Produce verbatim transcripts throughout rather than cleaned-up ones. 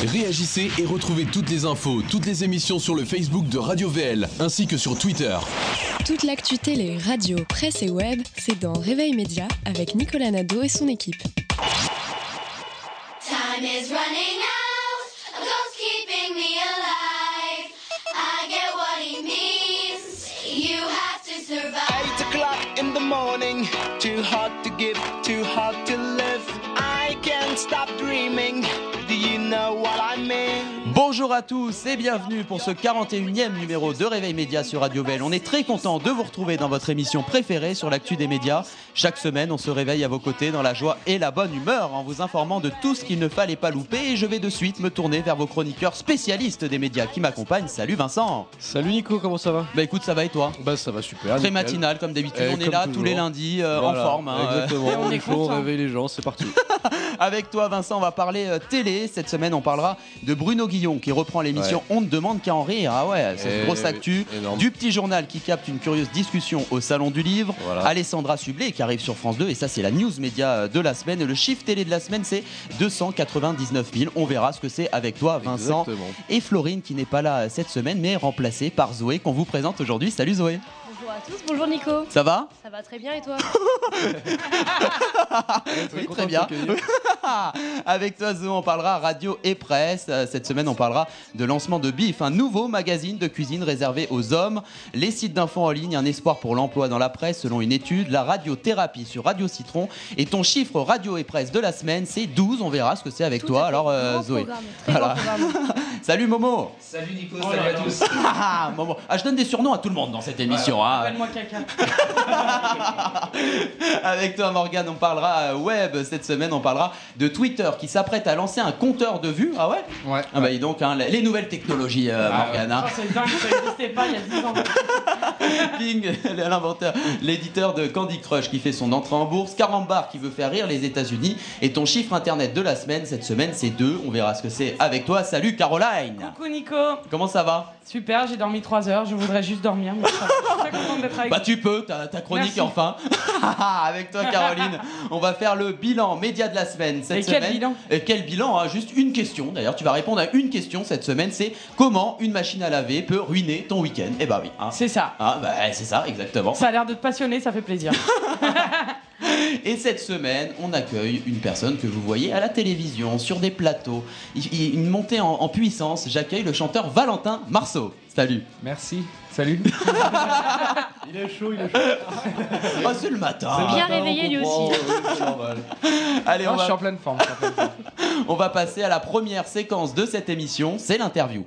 Réagissez et retrouvez toutes les infos, toutes les émissions sur le Facebook de Radio V L, ainsi que sur Twitter. Toute l'actu télé, radio, presse et web, c'est dans Réveil Média avec Nicolas Nadeau et son équipe. Time is running out, a ghost keeping me alive. I get what he means, you have to survive. Eight o'clock in the morning, too hot to give, too hot to live. I can't stop dreaming, do you know what I mean? Bonjour à tous et bienvenue pour ce quarante et unième numéro de Réveil Média sur Radio V L. On est très content de vous retrouver dans votre émission préférée sur l'actu des médias. Chaque semaine, on se réveille à vos côtés dans la joie et la bonne humeur en vous informant de tout ce qu'il ne fallait pas louper. Et je vais de suite me tourner vers vos chroniqueurs spécialistes des médias qui m'accompagnent. Salut Vincent. Salut Nico, comment ça va? Bah écoute, ça va et toi? Bah ça va super. Très nickel. matinal comme d'habitude, Et on est comme là toujours. tous les lundis euh, Voilà, en forme. Hein, exactement, euh. on est chaud, on réveille les gens, c'est parti. Avec toi Vincent, on va parler euh, télé. Cette semaine, on parlera de Bruno Guillon qui reprend l'émission Ouais. On ne demande qu'à en rire. Ah ouais, c'est Eh une grosse oui, actu. énorme. Du petit journal qui capte une curieuse discussion au Salon du Livre. Voilà. Alessandra Sublet qui arrive sur France deux. Et ça, c'est la news média de la semaine. Et le chiffre télé de la semaine, c'est deux cent quatre-vingt-dix-neuf mille. On verra ce que c'est avec toi Vincent. Exactement. Et Florine qui n'est pas là cette semaine, mais remplacée par Zoé qu'on vous présente aujourd'hui. Salut Zoé. Bonjour à tous, bonjour Nico. Ça va? Ça va très bien et toi? Oui, content très de bien. t'accueillir. Avec toi, Zoé, on parlera radio et presse. Euh, Cette semaine, on parlera de lancement de Bif, un nouveau magazine de cuisine réservé aux hommes. Les sites d'infos en ligne, un espoir pour l'emploi dans la presse selon une étude. La radiothérapie sur Radio Citron. Et ton chiffre radio et presse de la semaine, c'est douze. On verra ce que c'est avec Tout toi. à fait. Alors, euh, Grand Zoé. programme, très Voilà. grand programme. Salut Momo. Salut Nico, salut à tous. Ah, Momo. Ah, je donne des surnoms à tout le monde dans cette émission. Hein. Appelle-moi caca. Avec toi Morgane, on parlera euh, web cette semaine, on parlera de Twitter qui s'apprête à lancer un compteur de vues. Ah ouais? Ouais. Ah bah dis donc, hein, les nouvelles technologies euh, Ah Morgane. Hein. Oh, c'est dingue, ça n'existait pas il y a dix ans. Bing, l'inventeur, l'éditeur de Candy Crush qui fait son entrée en bourse, Carambar qui veut faire rire les États-Unis et ton chiffre internet de la semaine cette semaine c'est deux. On verra ce que c'est avec toi. Salut Caroline. Coucou Nico. Comment ça va? Super, j'ai dormi trois heures, je voudrais juste dormir, mais ça va. Je suis très contente d'être avec Bah tu peux, ta, ta chronique Merci. enfin. Avec toi Caroline, on va faire le bilan média de la semaine cette Et quel semaine. bilan Et quel bilan hein, Juste une question. D'ailleurs, tu vas répondre à une question cette semaine. C'est comment une machine à laver peut ruiner ton week-end. Eh bah oui. Hein. C'est ça. Ah, bah, c'est ça, exactement. Ça a l'air de te passionner, ça fait plaisir. Et cette semaine, on accueille une personne que vous voyez à la télévision, sur des plateaux. Il- il- Une montée en, en puissance. J'accueille le chanteur Valentin Marceau. Salut. Merci, salut. Il est chaud, il est chaud. Oh, c'est le matin. Bien réveillé lui aussi. Allez, Non, on je suis va, en pleine forme. je suis en pleine forme. on va passer à la première séquence de cette émission. C'est l'interview.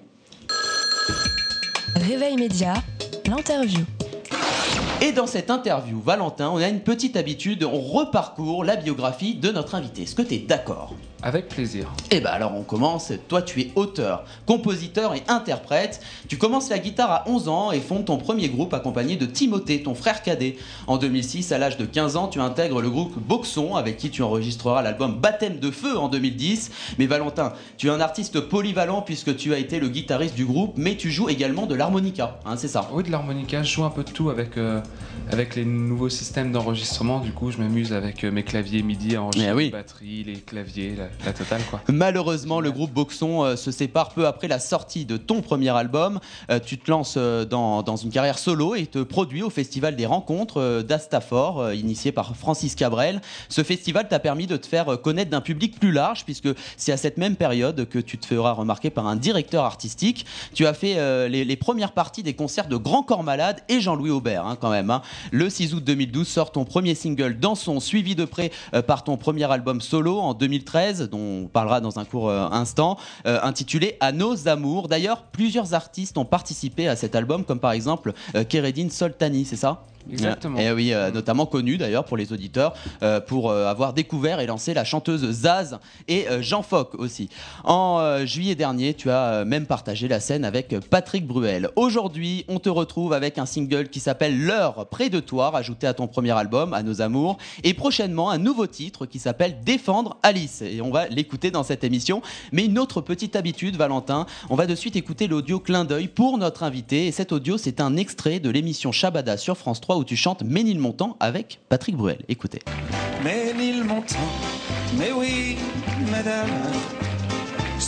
Réveil Média, l'interview. Et dans cette interview, Valentin, on a une petite habitude, on reparcourt la biographie de notre invité. Est-ce que tu es d'accord? Avec plaisir. Eh ben alors on commence, toi tu es auteur, compositeur et interprète. Tu commences la guitare à onze ans et fondes ton premier groupe accompagné de Timothée, ton frère cadet. En deux mille six, à l'âge de quinze ans, tu intègres le groupe Boxon avec qui tu enregistreras l'album Baptême de feu en deux mille dix. Mais Valentin, tu es un artiste polyvalent puisque tu as été le guitariste du groupe, mais tu joues également de l'harmonica, hein, c'est ça? Oui, de l'harmonica, je joue un peu de tout avec, euh, avec les nouveaux systèmes d'enregistrement. Du coup, je m'amuse avec euh, mes claviers MIDI à enregistrer Mais oui. les batteries, les claviers, la, la totale quoi. Malheureusement, le groupe Boxon euh, se sépare peu après la sortie de ton premier album. Euh, tu te lances euh, dans, dans une carrière solo et te produis au Festival des Rencontres euh, d'Astafort, euh, initié par Francis Cabrel. Ce festival t'a permis de te faire euh, connaître d'un public plus large, puisque c'est à cette même période que tu te feras remarquer par un directeur artistique. Tu as fait euh, les, les premières parties des concerts de Grand Corps Malade et Jean-Louis Aubert, hein, quand même. Hein. Le six août deux mille douze sort ton premier single Dansons, suivi de près euh, par ton premier album solo en deux mille treize, dont on parlera dans un court euh, instant, euh, intitulé À nos amours. D'ailleurs, plusieurs artistes ont participé à cet album, comme par exemple euh, Kéredine Soltani, c'est ça? Exactement. Et oui, euh, notamment connu d'ailleurs pour les auditeurs, euh, pour euh, avoir découvert et lancé la chanteuse Zaz et euh, Jean Foc aussi. En euh, juillet dernier, tu as euh, même partagé la scène avec euh, Patrick Bruel. Aujourd'hui, on te retrouve avec un single qui s'appelle L'heure près de toi, rajouté à ton premier album, À nos amours, et prochainement un nouveau titre qui s'appelle Défendre Alice. Et on va l'écouter dans cette émission. Mais une autre petite habitude, Valentin, on va de suite écouter l'audio Clin d'œil pour notre invité. Et cet audio, c'est un extrait de l'émission Shabada sur France trois où tu chantes Ménilmontant avec Patrick Bruel. Écoutez. Ménilmontant, mais oui, madame,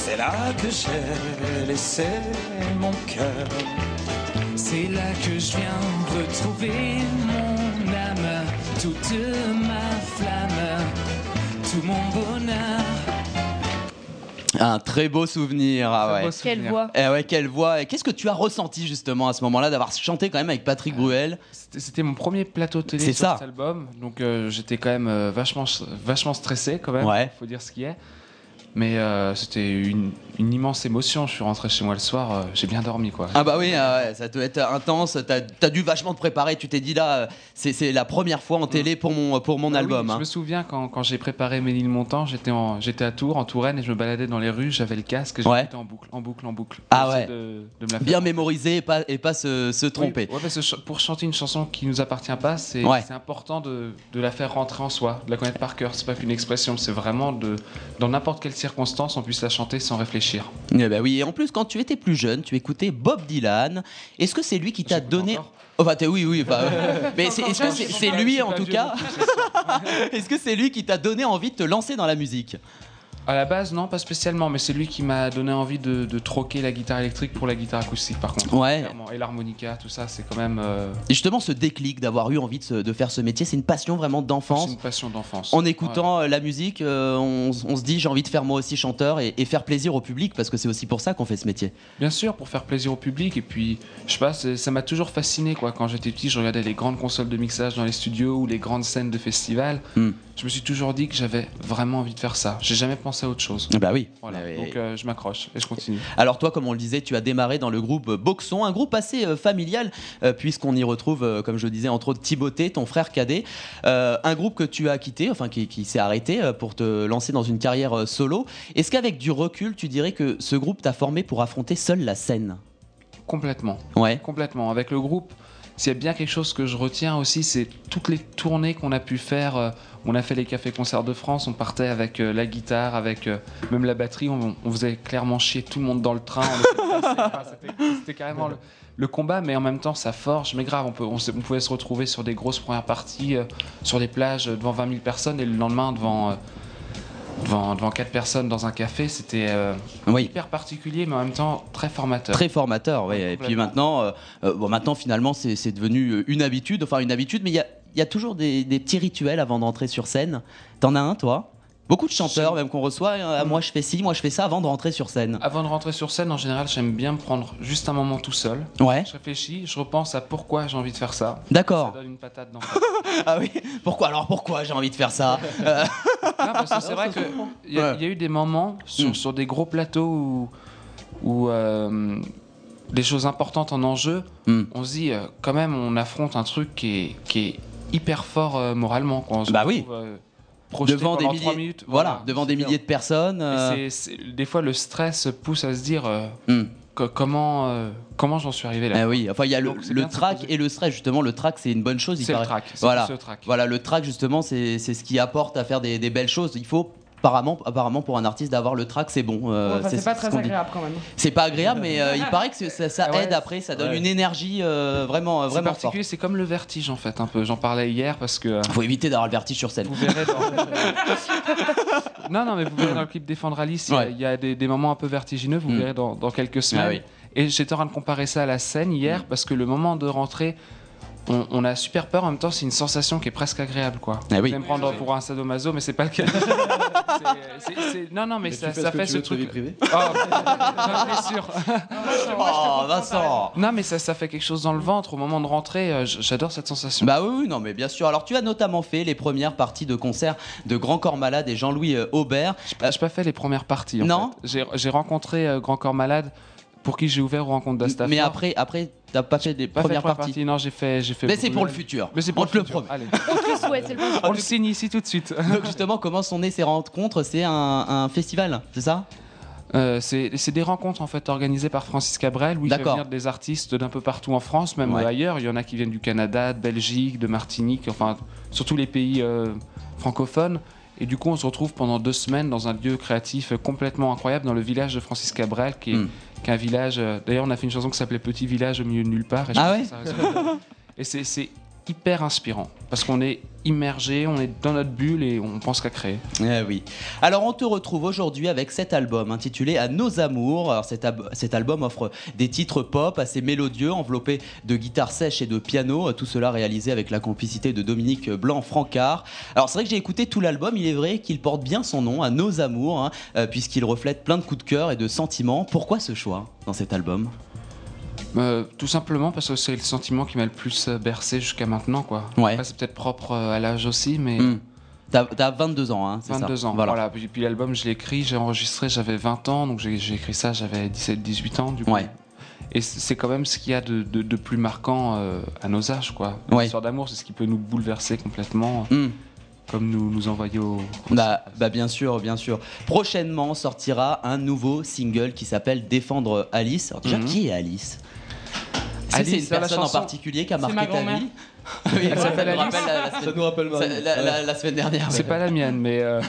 C'est là que j'ai laissé mon cœur. C'est là que je viens retrouver mon âme, toute ma flamme, tout mon bonheur. Un très beau souvenir, ah ouais. Beau souvenir. Quelle voix. Eh ouais, quelle voix. Et qu'est-ce que tu as ressenti justement à ce moment-là d'avoir chanté quand même avec Patrick Bruel? C'était, c'était mon premier plateau télé C'est sur ça. cet album, donc euh, j'étais quand même euh, vachement, vachement stressé quand même, Ouais. faut dire ce qui est. Mais euh, c'était une, une immense émotion. Je suis rentré chez moi le soir, euh, j'ai bien dormi quoi. Ah bah oui, ah ouais, ça doit être intense. T'as, t'as dû vachement te préparer. Tu t'es dit là, euh, c'est, c'est la première fois en télé pour mon, pour mon Bah album. oui, hein. Je me souviens quand, quand j'ai préparé Ménilmontant, j'étais, en, j'étais à Tours, en Touraine, et je me baladais dans les rues, j'avais le casque, et j'écoutais Ouais. en boucle, en boucle, en boucle. Ah J'essayais ouais. De, de me la faire. Bien mémorisé et pas, et pas se, se tromper. Oui, ouais, parce que ch- pour chanter une chanson qui nous appartient pas, c'est, Ouais. c'est important de, de la faire rentrer en soi, de la connaître par cœur. C'est pas qu'une expression, c'est vraiment de, dans n'importe quelle circonstance, on puisse la chanter sans réfléchir. Eh ben oui, et en plus, quand tu étais plus jeune, tu écoutais Bob Dylan. Est-ce que c'est lui qui t'a J'écoute donné. encore. Enfin, t'es- oui, oui. Enfin, mais c'est- est-ce que jeune, c'est, je suis c'est pas- je lui suis en pas tout vieux cas non plus, c'est sûr. Est-ce que c'est lui qui t'a donné envie de te lancer dans la musique? À la base, non, pas spécialement, mais c'est lui qui m'a donné envie de, de troquer la guitare électrique pour la guitare acoustique, par contre. Ouais. Clairement. Et l'harmonica, tout ça, c'est quand même. euh, Et justement, ce déclic d'avoir eu envie de, se- de faire ce métier, c'est une passion vraiment c'est d'enfance. une passion d'enfance. En écoutant euh, la musique, euh, on, s- on se dit j'ai envie de faire moi aussi chanteur et, et faire plaisir au public parce que c'est aussi pour ça qu'on fait ce métier. Bien sûr, pour faire plaisir au public. Et puis, je sais pas, c'est- ça m'a toujours fasciné, quoi. Quand j'étais petit, je regardais les grandes consoles de mixage dans les studios ou les grandes scènes de festival. Hmm. Je me suis toujours dit que j'avais vraiment envie de faire ça. J'ai jamais pensé à autre chose. Bah oui. Voilà. Ouais. Donc, euh, je m'accroche et je continue. Alors toi, comme on le disait, tu as démarré dans le groupe Boxon, un groupe assez euh, familial, euh, puisqu'on y retrouve, euh, comme je le disais, entre autres Thibauté, ton frère cadet. Euh, un groupe que tu as quitté, enfin qui, qui s'est arrêté euh, pour te lancer dans une carrière euh, solo. Est-ce qu'avec du recul, tu dirais que ce groupe t'a formé pour affronter seul la scène? Complètement. Ouais. Complètement. Avec le groupe, s'il y a bien quelque chose que je retiens aussi, c'est toutes les tournées qu'on a pu faire. euh, On a fait les cafés-concerts de France, on partait avec euh, la guitare, avec euh, même la batterie. On, on faisait clairement chier tout le monde dans le train. On était passé, enfin, c'était, c'était carrément le, le combat, mais en même temps, ça forge. Mais grave, on, peut, on, se- on pouvait se retrouver sur des grosses premières parties, euh, sur des plages euh, devant vingt mille personnes, et le lendemain, devant, euh, devant, devant quatre personnes dans un café. C'était euh, Oui. hyper particulier, mais en même temps très formateur. Très formateur, oui. Et puis Complètement. maintenant, euh, euh, bon, maintenant finalement, c'est, c'est devenu euh, une habitude, enfin une habitude, mais il y a, il y a toujours des, des petits rituels avant d'entrer sur scène. T'en as un, toi? Beaucoup de chanteurs, même qu'on reçoit, euh, moi je fais ci, moi je fais ça avant de rentrer sur scène. Avant de rentrer sur scène, en général, j'aime bien me prendre juste un moment tout seul. Ouais, Je réfléchis, je repense à pourquoi j'ai envie de faire ça. Ça d'accord. donne une patate dans le Ah oui, pourquoi alors pourquoi j'ai envie de faire ça? Euh, Non, parce que c'est vrai qu'il y, a- Ouais. y a eu des moments sur, Mm. sur des gros plateaux où, où euh, des choses importantes en enjeu, Mm. on se dit, euh, quand même, on affronte un truc qui est, qui est hyper fort euh, moralement. Quoi. On se Bah oui. retrouve, euh, projeté devant des pendant milliers, trois minutes. voilà, devant des c'est milliers de personnes. dur. euh, Et c'est- c'est- des fois, le stress pousse à se dire, euh, hmm. co- comment, euh, comment j'en suis arrivé là. Ah oui, enfin il y a le, Donc, c'est le bien de se trac poser- et le stress justement. Le trac c'est une bonne chose. il C'est le paraît. trac. C'est Voilà. plus le trac. Voilà, le trac justement c'est, c'est ce qui apporte à faire des, des belles choses. Il faut apparemment, apparemment pour un artiste d'avoir le trac c'est bon. euh, Ouais, enfin, c'est pas ce très qu'on dit. agréable quand même. C'est pas agréable, mais euh, il paraît que c'est- ça, ça Ah ouais, aide après, ça donne ouais. une énergie euh, vraiment, C'est vraiment forte. particulier, c'est comme le vertige en fait, un peu. J'en parlais hier parce que. euh, Faut éviter d'avoir le vertige sur scène. Vous verrez dans... non, non, mais vous verrez dans le clip Défendre Alice, il y a- Ouais. il y a, des, des moments un peu vertigineux, vous Mm. verrez dans, dans quelques semaines. Ah oui. Et j'étais en train de comparer ça à la scène hier, parce que le moment de rentrée, on, on a super peur, en même temps c'est une sensation qui est presque agréable, quoi. Ah oui. Vous allez me prendre pour un sadomaso, mais c'est pas le cas. C'est- c'est- c'est- Non, non, mais, Mais ça, tu fais ça ce que fait tu ce veux de ta vie truc... privée. Oh, j'en suis sûr. Oh Vincent. Non, mais ça, ça fait quelque chose dans le ventre, au moment de rentrer, euh, j- j'adore cette sensation. Bah oui, oui, non, mais bien sûr. Alors, tu as notamment fait les premières parties de concert de Grand Corps Malade et Jean-Louis euh, Aubert. J'ai pas fait les premières parties. En Non. fait. J'ai, j'ai rencontré euh, Grand Corps Malade pour qui j'ai ouvert aux rencontres d'Astafor. Mais après, après, t'as pas fait des pas fait premières première parties. partie. Non, j'ai fait, j'ai fait. Mais beaucoup c'est pour de- le futur. Mais c'est pour On te le futur. promet. Allez, On te le souhaite, c'est le bon on le signe ici tout de suite. Donc justement, comment sont nées ces rencontres? C'est un, un festival, c'est ça? Euh, c'est, c'est des rencontres en fait organisées par Francis Cabrel où il fait D'accord. venir des artistes d'un peu partout en France, même Ouais. ailleurs. Il y en a qui viennent du Canada, de Belgique, de Martinique, enfin surtout les pays euh, francophones. Et du coup, on se retrouve pendant deux semaines dans un lieu créatif complètement incroyable dans le village de Francis Cabrel, qui est, Mm. qui est un village. euh, D'ailleurs, on a fait une chanson qui s'appelait Petit village au milieu de nulle part. Et je Ah pense ouais que ça résume bien. Et c'est, c'est hyper inspirant parce qu'on est immergé, on est dans notre bulle et on pense qu'à créer. Eh oui. Alors on te retrouve aujourd'hui avec cet album intitulé À nos amours. Alors, cet, ab- cet album offre des titres pop assez mélodieux, enveloppés de guitare sèche et de piano, tout cela réalisé avec la complicité de Dominique Blanc-Francard. Alors c'est vrai que j'ai écouté tout l'album, il est vrai qu'il porte bien son nom, À nos amours, hein, euh, puisqu'il reflète plein de coups de cœur et de sentiments. Pourquoi ce choix dans cet album ? Euh, tout simplement parce que c'est le sentiment qui m'a le plus euh, bercé jusqu'à maintenant, quoi. Ouais. Après, c'est peut-être propre euh, à l'âge aussi, mais Mmh. T'as, t'as vingt-deux ans, hein, c'est ça ? vingt-deux ans, voilà. Puis, puis l'album, je l'ai écrit, j'ai enregistré, j'avais vingt ans, donc j'ai, j'ai écrit ça, j'avais dix-sept dix-huit ans, du coup. Ouais. Et c'est c'est quand même ce qu'il y a de, de, de plus marquant euh, à nos âges, quoi. Ouais. L'histoire d'amour, c'est ce qui peut nous bouleverser complètement, Mmh. comme nous, nous envoyer au... Bah, bah bien sûr, bien sûr. Prochainement sortira un nouveau single qui s'appelle Défendre Alice. Alors déjà, Mhm. qui est Alice ? Est-ce que Alice, c'est une c'est la personne en chanson. particulier qui a C'est marqué ma ta grand-mère. vie ? Oui, Elle ça s'appelle nous Alice. rappelle la, la Ça semaine, nous rappelle Marie. ça- la, la- la semaine dernière. C'est ouais. pas la mienne, mais euh,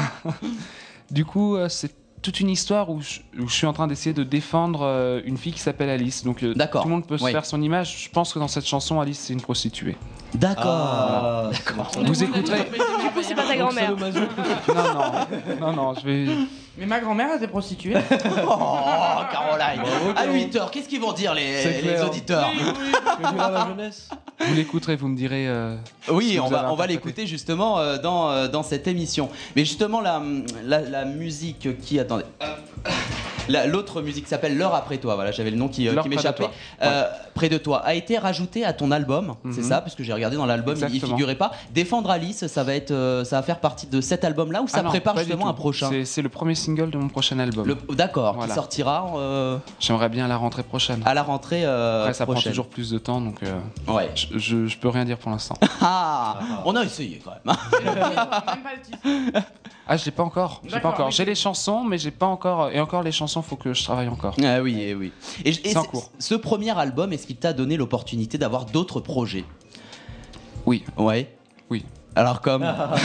du coup, euh, c'est toute une histoire où je, où je suis en train d'essayer de défendre euh, une fille qui s'appelle Alice. Donc euh, D'accord. tout le monde peut se Oui. faire son image. Je pense que dans cette chanson, Alice, c'est une prostituée. D'accord. Ah, D'accord. Vous écouterez. Du coup, c'est pas ta grand-mère. Non, non, non, non, je vais. Mais ma grand-mère était prostituée. Oh, Caroline. Bravo, À Caro. huit heures, qu'est-ce qu'ils vont dire les, C'est les clair. auditeurs ? Que dira la jeunesse? Vous l'écouterez, vous me direz. euh, Oui, si on vous va, avez on va interprété. l'écouter justement euh, dans, euh, dans cette émission. Mais justement, la, la, la musique qui... Attendez. La- L'autre musique s'appelle L'heure après toi, voilà, j'avais le nom qui, euh, L'heure qui près de m'échappait. toi. Euh, près de toi, a été rajouté à ton album, c'est Mhm. ça, parce que j'ai regardé dans l'album, il, il Exactement. figurait pas. Défendre Alice, ça va être, euh, ça va faire partie de cet album-là ou ça Ah non, prépare pas du justement tout. un prochain C'est, c'est le premier single de mon prochain album. Le- D'accord, Voilà. qui sortira euh, J'aimerais bien la rentrée prochaine. à la rentrée euh, Après, ça prend prochaine. toujours plus de temps, donc euh, Ouais. je, je, je peux rien dire pour l'instant. Ah, on a essayé quand même. Même pas le titre. Ah, je l'ai pas encore. J'ai pas D'accord, encore. oui. J'ai les chansons, mais j'ai pas encore. Et encore les chansons, faut que je travaille encore. Ah oui, eh oui. Et, et C'est en c- cours. ce premier album, est-ce qu'il t'a donné l'opportunité d'avoir d'autres projets ? Oui. Ouais. Oui. Alors comme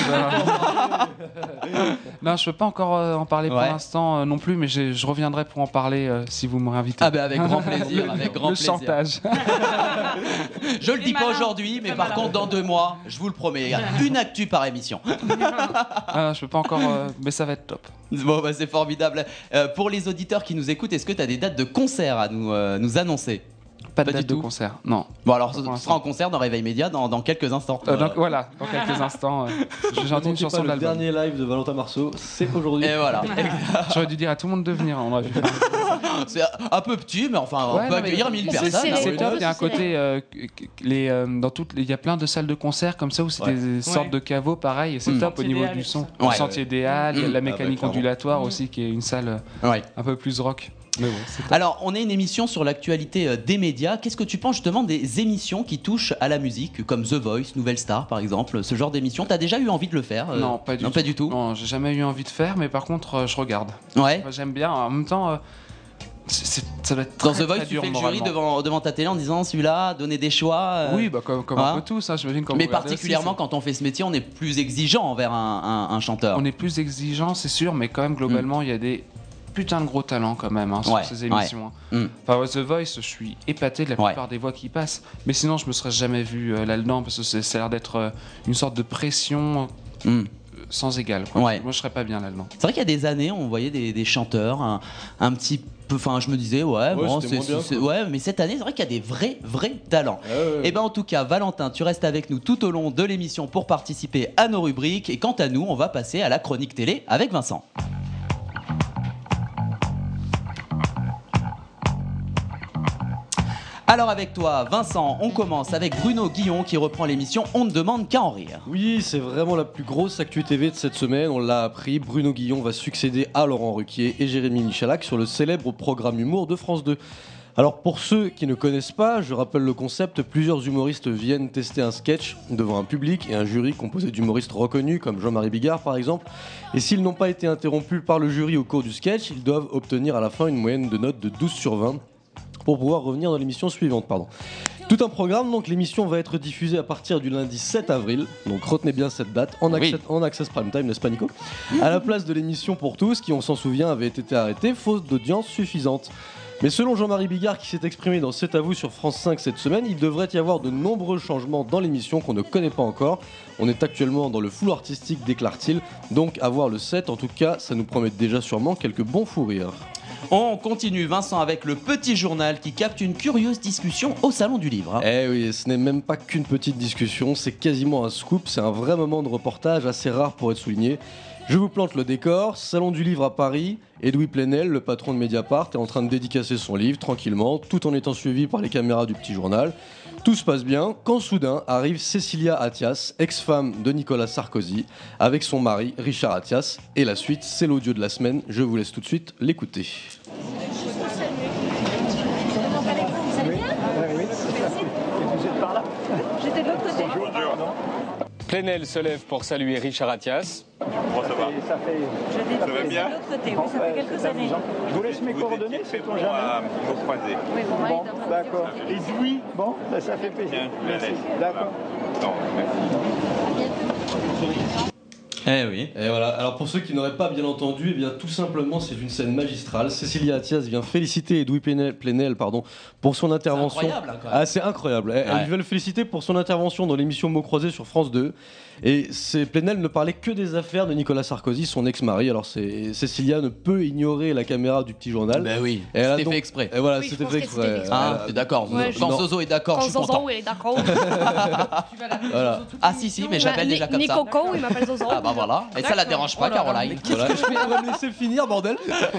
Non, je peux pas encore euh, en parler Ouais. pour l'instant euh, non plus, mais j'ai- je reviendrai pour en parler euh, si vous me réinvitez. Ah ben avec grand plaisir, avec grand le plaisir. chantage. Je le dis pas malin, aujourd'hui, mais très par malin. contre dans deux mois, je vous le promets, les gars, une actu par émission. Ah, non, je peux pas encore, euh, mais ça va être top. Bon bah c'est formidable. Euh, pour les auditeurs qui nous écoutent, est-ce que tu as des dates de concert à nous, euh, nous annoncer ? Pas de Pas date du de tout. concert, non. Bon alors ce Pour ce l'instant. sera en concert dans Réveil Média dans, dans quelques instants. Euh, donc voilà, dans quelques instants, euh, je chante une Manquez chanson pas de le l'album. dernier live de Valentin Marceau, c'est aujourd'hui. Et voilà. J'aurais dû dire à tout le monde de venir. On aurait pu- C'est un peu petit, mais enfin on Ouais, peut non, mais accueillir mille on peut personnes. serrer. hein. C'est Ouais, top, il y a un ouais, c'est côté, euh, que- que- les, euh, dans toutes, les- il y a plein de salles de concert comme ça où c'est Ouais. des sortes Ouais. de caveaux pareil, et c'est Mm. top au niveau Sentier du des son. Halles, Le Ouais. Sentier des Halles, il y a Mm. la Ah bah, mécanique clairement. ondulatoire Mm. aussi qui est une salle euh, Ouais. un peu plus rock. Mais bon, c'est top. Alors, on est une émission sur l'actualité euh, des médias. Qu'est-ce que tu penses justement des émissions qui touchent à la musique, comme The Voice, Nouvelle Star par exemple, ce genre d'émission ? T'as déjà eu envie de le faire euh, Non, pas du non, tout. pas du tout. Non, j'ai jamais eu envie de faire, mais par contre, euh, je regarde. Ouais. Moi, j'aime bien. En même temps, euh, c'est- c'est- ça doit être Dans très, The Voice, très tu dur fais le jury moralement. devant, devant ta télé en disant celui-là, donner des choix. euh, Oui, bah, comme, comme hein. un peu tous, hein, j'imagine. quand Mais vous regardez aussi, particulièrement c'est- quand on fait ce métier, on est plus exigeant envers un, un- un chanteur. On est plus exigeant, c'est sûr, mais quand même, globalement, il y a des putain de gros talents quand même hein, sur Ouais, ces émissions. hein. Mm. Enfin, ouais, The Voice, je suis épaté de la Ouais. plupart des voix qui passent. Mais sinon, je me serais jamais vu euh, là-dedans parce que c'est- ça a l'air d'être euh, une sorte de pression Mm. euh, sans égale. quoi. Ouais. Moi, je serais pas bien là-dedans. C'est vrai qu'il y a des années, on voyait des, des chanteurs un, un petit peu. Enfin, je me disais, ouais, bon, c'était c'est, moins bien, c'est- ouais, mais cette année, c'est vrai qu'il y a des vrais, vrais talents. Ah ouais, ouais. Et ben en tout cas, Valentin, tu restes avec nous tout au long de l'émission pour participer à nos rubriques. Et quant à nous, on va passer à la chronique télé avec Vincent. Alors avec toi, Vincent, on commence avec Bruno Guillon qui reprend l'émission On ne demande qu'à en rire. Oui, c'est vraiment la plus grosse actu T V de cette semaine, on l'a appris, Bruno Guillon va succéder à Laurent Ruquier et Jérémy Michalak sur le célèbre programme Humour de France deux. Alors pour ceux qui ne connaissent pas, je rappelle le concept, plusieurs humoristes viennent tester un sketch devant un public et un jury composé d'humoristes reconnus comme Jean-Marie Bigard par exemple, et s'ils n'ont pas été interrompus par le jury au cours du sketch, ils doivent obtenir à la fin une moyenne de notes de douze sur vingt pour pouvoir revenir dans l'émission suivante. Pardon. Tout un programme, donc l'émission va être diffusée à partir du lundi sept avril, donc retenez bien cette date, en, access, Oui. en Access Prime Time, n'est-ce pas Nico ? À la place de l'émission Pour tous, qui on s'en souvient avait été arrêtée, faute d'audience suffisante. Mais selon Jean-Marie Bigard qui s'est exprimé dans C'est à vous sur France cinq cette semaine, il devrait y avoir de nombreux changements dans l'émission qu'on ne connaît pas encore. On est actuellement dans le flou artistique, déclare-t-il, donc à voir le sept, en tout cas ça nous promet déjà sûrement quelques bons fous rires. On continue, Vincent, avec le petit journal qui capte une curieuse discussion au Salon du Livre. hein. Eh oui, ce n'est même pas qu'une petite discussion, c'est quasiment un scoop, c'est un vrai moment de reportage assez rare pour être souligné. Je vous plante le décor, Salon du Livre à Paris, Edoui Plenel, le patron de Mediapart, est en train de dédicacer son livre tranquillement, tout en étant suivi par les caméras du petit journal. Tout se passe bien, quand soudain arrive Cécilia Attias, ex-femme de Nicolas Sarkozy, avec son mari Richard Attias, et la suite, c'est l'audio de la semaine, je vous laisse tout de suite l'écouter. J'étais de l'autre côté. Plenel se lève pour saluer Richard Attias. Comment ça va Ça fait... Je Ça va bien de l'autre côté, oui, ça fait quelques années. Je vous laisse mes coordonnées, sait-on jamais. à mots croisés. Oui, bon, Bon, il est en train de d'accord. Et oui, bon, ben, ça fait plaisir. Bien, je la laisse. D'accord. Non, merci. Eh oui. Et voilà, alors pour ceux qui n'auraient pas bien entendu, eh bien tout simplement c'est une scène magistrale. Cécilia Attias vient féliciter Edoui Plenel, Plenel pardon, pour son intervention. C'est incroyable, hein, quand même. Ah, c'est incroyable. Elle, Ouais. elle veut le féliciter pour son intervention dans l'émission Mots croisés sur France deux. Et c'est, Plenel ne parlait que des affaires de Nicolas Sarkozy, son ex-mari. Alors c'est, Cécilia ne peut ignorer la caméra du petit journal. Ben oui, Et elle a c'était donc- fait exprès. Et voilà, Oui, je c'était pense fait que exprès. c'était fait exprès. Ah, Elle a- t'es d'accord. Ouais, Quand non. Zozo est d'accord, Quand je suis Zozo, content. il est d'accord. Voilà. Ah si, si, mais j'appelle Ni- déjà comme Ni ça. Coco, il m'appelle Zozo. Ah bah voilà, et ça la dérange pas, D'accord. Caroline. Voilà, je vais on va me laisser finir, bordel.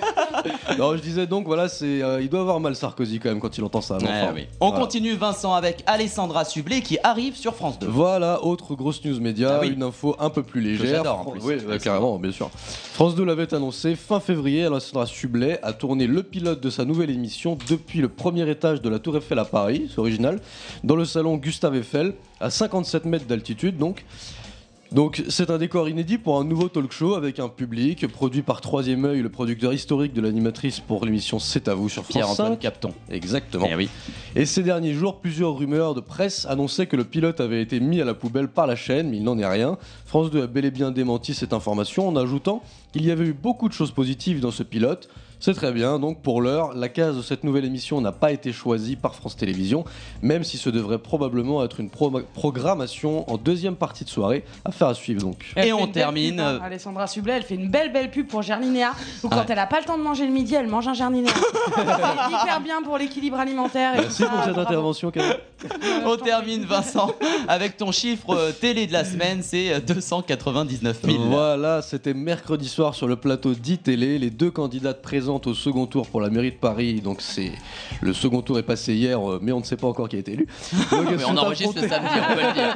Non, je disais donc, voilà, c'est, euh, il doit avoir mal Sarkozy quand même quand il entend ça. mais Ouais, enfin, oui. On voilà. continue, Vincent, avec Alessandra Sublet qui arrive sur France deux. Voilà, autre grosse news média, Ah oui. une info un peu plus légère. j'adore, en Fran- plus. Oui, ouais, carrément, bien sûr. France deux l'avait annoncé, fin février, Alessandra Sublet a tourné le pilote de sa nouvelle émission depuis le premier étage de la Tour Eiffel à Paris, c'est original, dans le salon Gustave Eiffel, à cinquante-sept mètres d'altitude donc. Donc c'est un décor inédit pour un nouveau talk show avec un public, produit par Troisième Œil, le producteur historique de l'animatrice pour l'émission C'est à vous sur France Pierre-Antoine cinq. Capton. Exactement. Eh oui. Et ces derniers jours, plusieurs rumeurs de presse annonçaient que le pilote avait été mis à la poubelle par la chaîne, mais il n'en est rien. France deux a bel et bien démenti cette information en ajoutant qu'il y avait eu beaucoup de choses positives dans ce pilote. C'est très bien, donc pour l'heure, la case de cette nouvelle émission n'a pas été choisie par France Télévisions, même si ce devrait probablement être une pro- programmation en deuxième partie de soirée. Affaire à suivre donc. Elle Et fait on une belle termine, pub, hein. euh, Alessandra Sublet, elle fait une belle belle pub pour Gerninéa. Ou quand Ouais. elle a pas le temps de manger le midi, elle mange un Gerninéa. C'est hyper bien pour l'équilibre alimentaire. Et Merci tout pour ça, cette bravo. intervention, Camille. On termine, Vincent, avec ton chiffre euh, télé de la semaine, c'est euh, deux cent quatre-vingt-dix-neuf mille. Voilà, c'était mercredi soir sur le plateau d'I-Télé. Les deux candidates présentes au second tour pour la mairie de Paris. Donc c'est le second tour est passé hier, euh, mais on ne sait pas encore qui a été élu. Donc, elles Mais se on sont enregistre le affrontées- samedi, on peut le dire.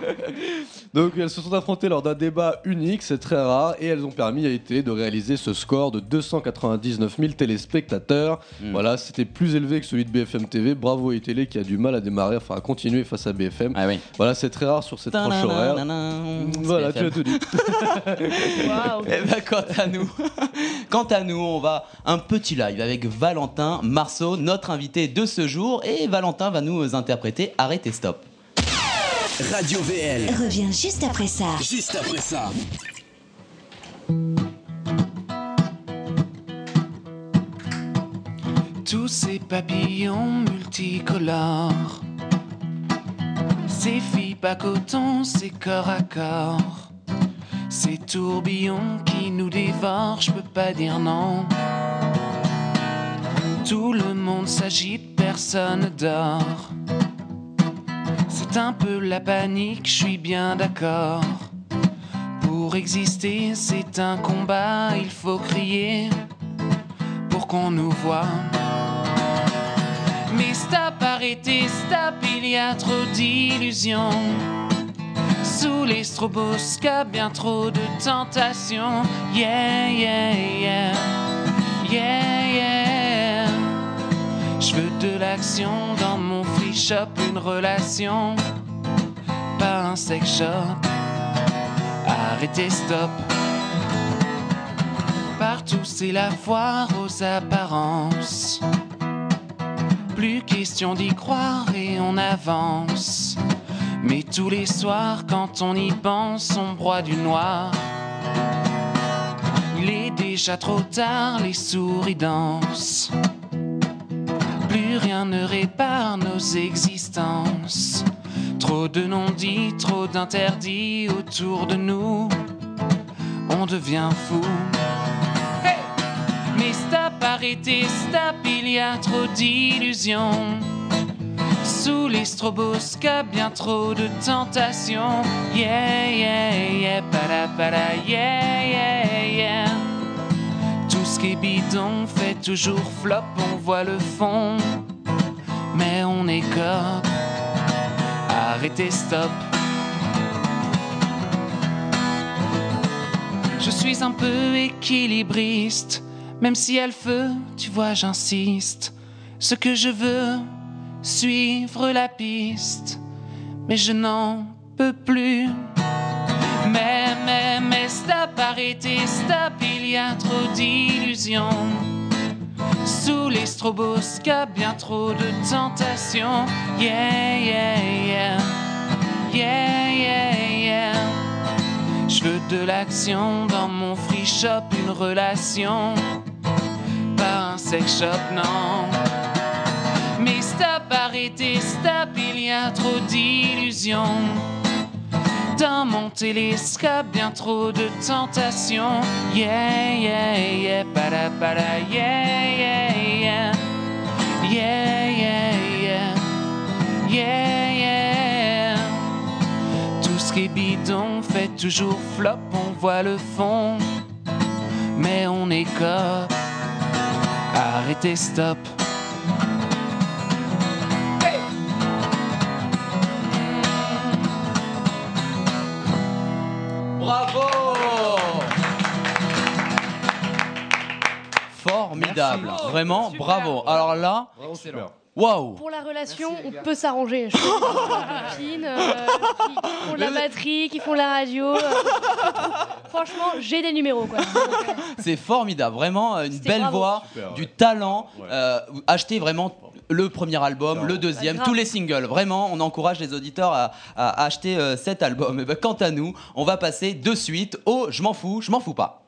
Donc elles se sont affrontées lors d'un débat unique, c'est très rare, et elles ont permis à I-Télé de réaliser ce score de deux cent quatre-vingt-dix-neuf mille téléspectateurs. Mm. Voilà, c'était plus élevé que celui de B F M T V. Bravo à I-Télé qui a du mal à démarrer, enfin à continuer face à B F M. Ah oui. Voilà, c'est très rare sur cette tranche horaire. Voilà, tu as tout dit. Waouh. Eh ben, quant à nous, quant à nous, on va un petit live avec Valentin Marceau, notre invité de ce jour, et Valentin va nous interpréter Arrête et stop. Radio V L. Reviens juste après ça. Juste après ça. Tous ces papillons multicolores, ces filles pas coton, ces corps à corps, ces tourbillons qui nous dévorent, je peux pas dire non. Tout le monde s'agite, personne ne dort. C'est un peu la panique, je suis bien d'accord. Pour exister, c'est un combat, il faut crier pour qu'on nous voie. Mais stop, arrêtez, stop, il y a trop d'illusions. Sous les stroboscopes, bien trop de tentations. Yeah, yeah, yeah, yeah, yeah. Je veux de l'action dans mon free shop, une relation, pas un sex shop. Arrêtez, stop. Partout c'est la foire aux apparences. Plus question d'y croire et on avance. Mais tous les soirs quand on y pense, on broie du noir. Il est déjà trop tard, les souris dansent. Plus rien ne répare nos existences. Trop de non-dits, trop d'interdits autour de nous. On devient fou. Hey! Mais stop, arrêtez, stop, il y a trop d'illusions. Sous les stroboscopes, bien trop de tentations. Yeah, yeah, yeah, para, para, yeah, yeah, yeah. Tout ce qui est bidon fait toujours flop, on voit le fond. Mais on est cop. Arrêtez, stop. Je suis un peu équilibriste. Même si elle feu, tu vois, j'insiste. Ce que je veux, suivre la piste. Mais je n'en peux plus. Mais, mais, mais stop, arrêtez, stop, il y a trop d'illusions. Sous les stroboscopes, bien trop de tentations. Yeah, yeah, yeah. Yeah, yeah, yeah. Je veux de l'action dans mon free shop, une relation. Pas un sex shop, non. Mais stop, arrêtez, stop, il y a trop d'illusions. Dans mon télescope, bien trop de tentations. Yeah, yeah, yeah, para, para, yeah, yeah, yeah. Yeah, yeah, yeah. Yeah, yeah. Tout ce qui est bidon fait toujours flop, on voit le fond. Mais on est cop. Arrêtez, stop. Bravo! Formidable, Merci. vraiment, Super. bravo. Alors là, Excellent. waouh! Pour la relation, on peut s'arranger. Je trouve des copines euh, qui font de la batterie, qui font de la radio. euh, Franchement, j'ai des numéros, quoi. C'est formidable, vraiment euh, une C'était belle bravo. voix, Super, ouais. du talent. Euh, achetez vraiment le premier album, le deuxième, Grave. tous les singles. Vraiment, on encourage les auditeurs à, à acheter euh, cet album. Et ben, quant à nous, on va passer de suite au Je m'en fous, je m'en fous pas.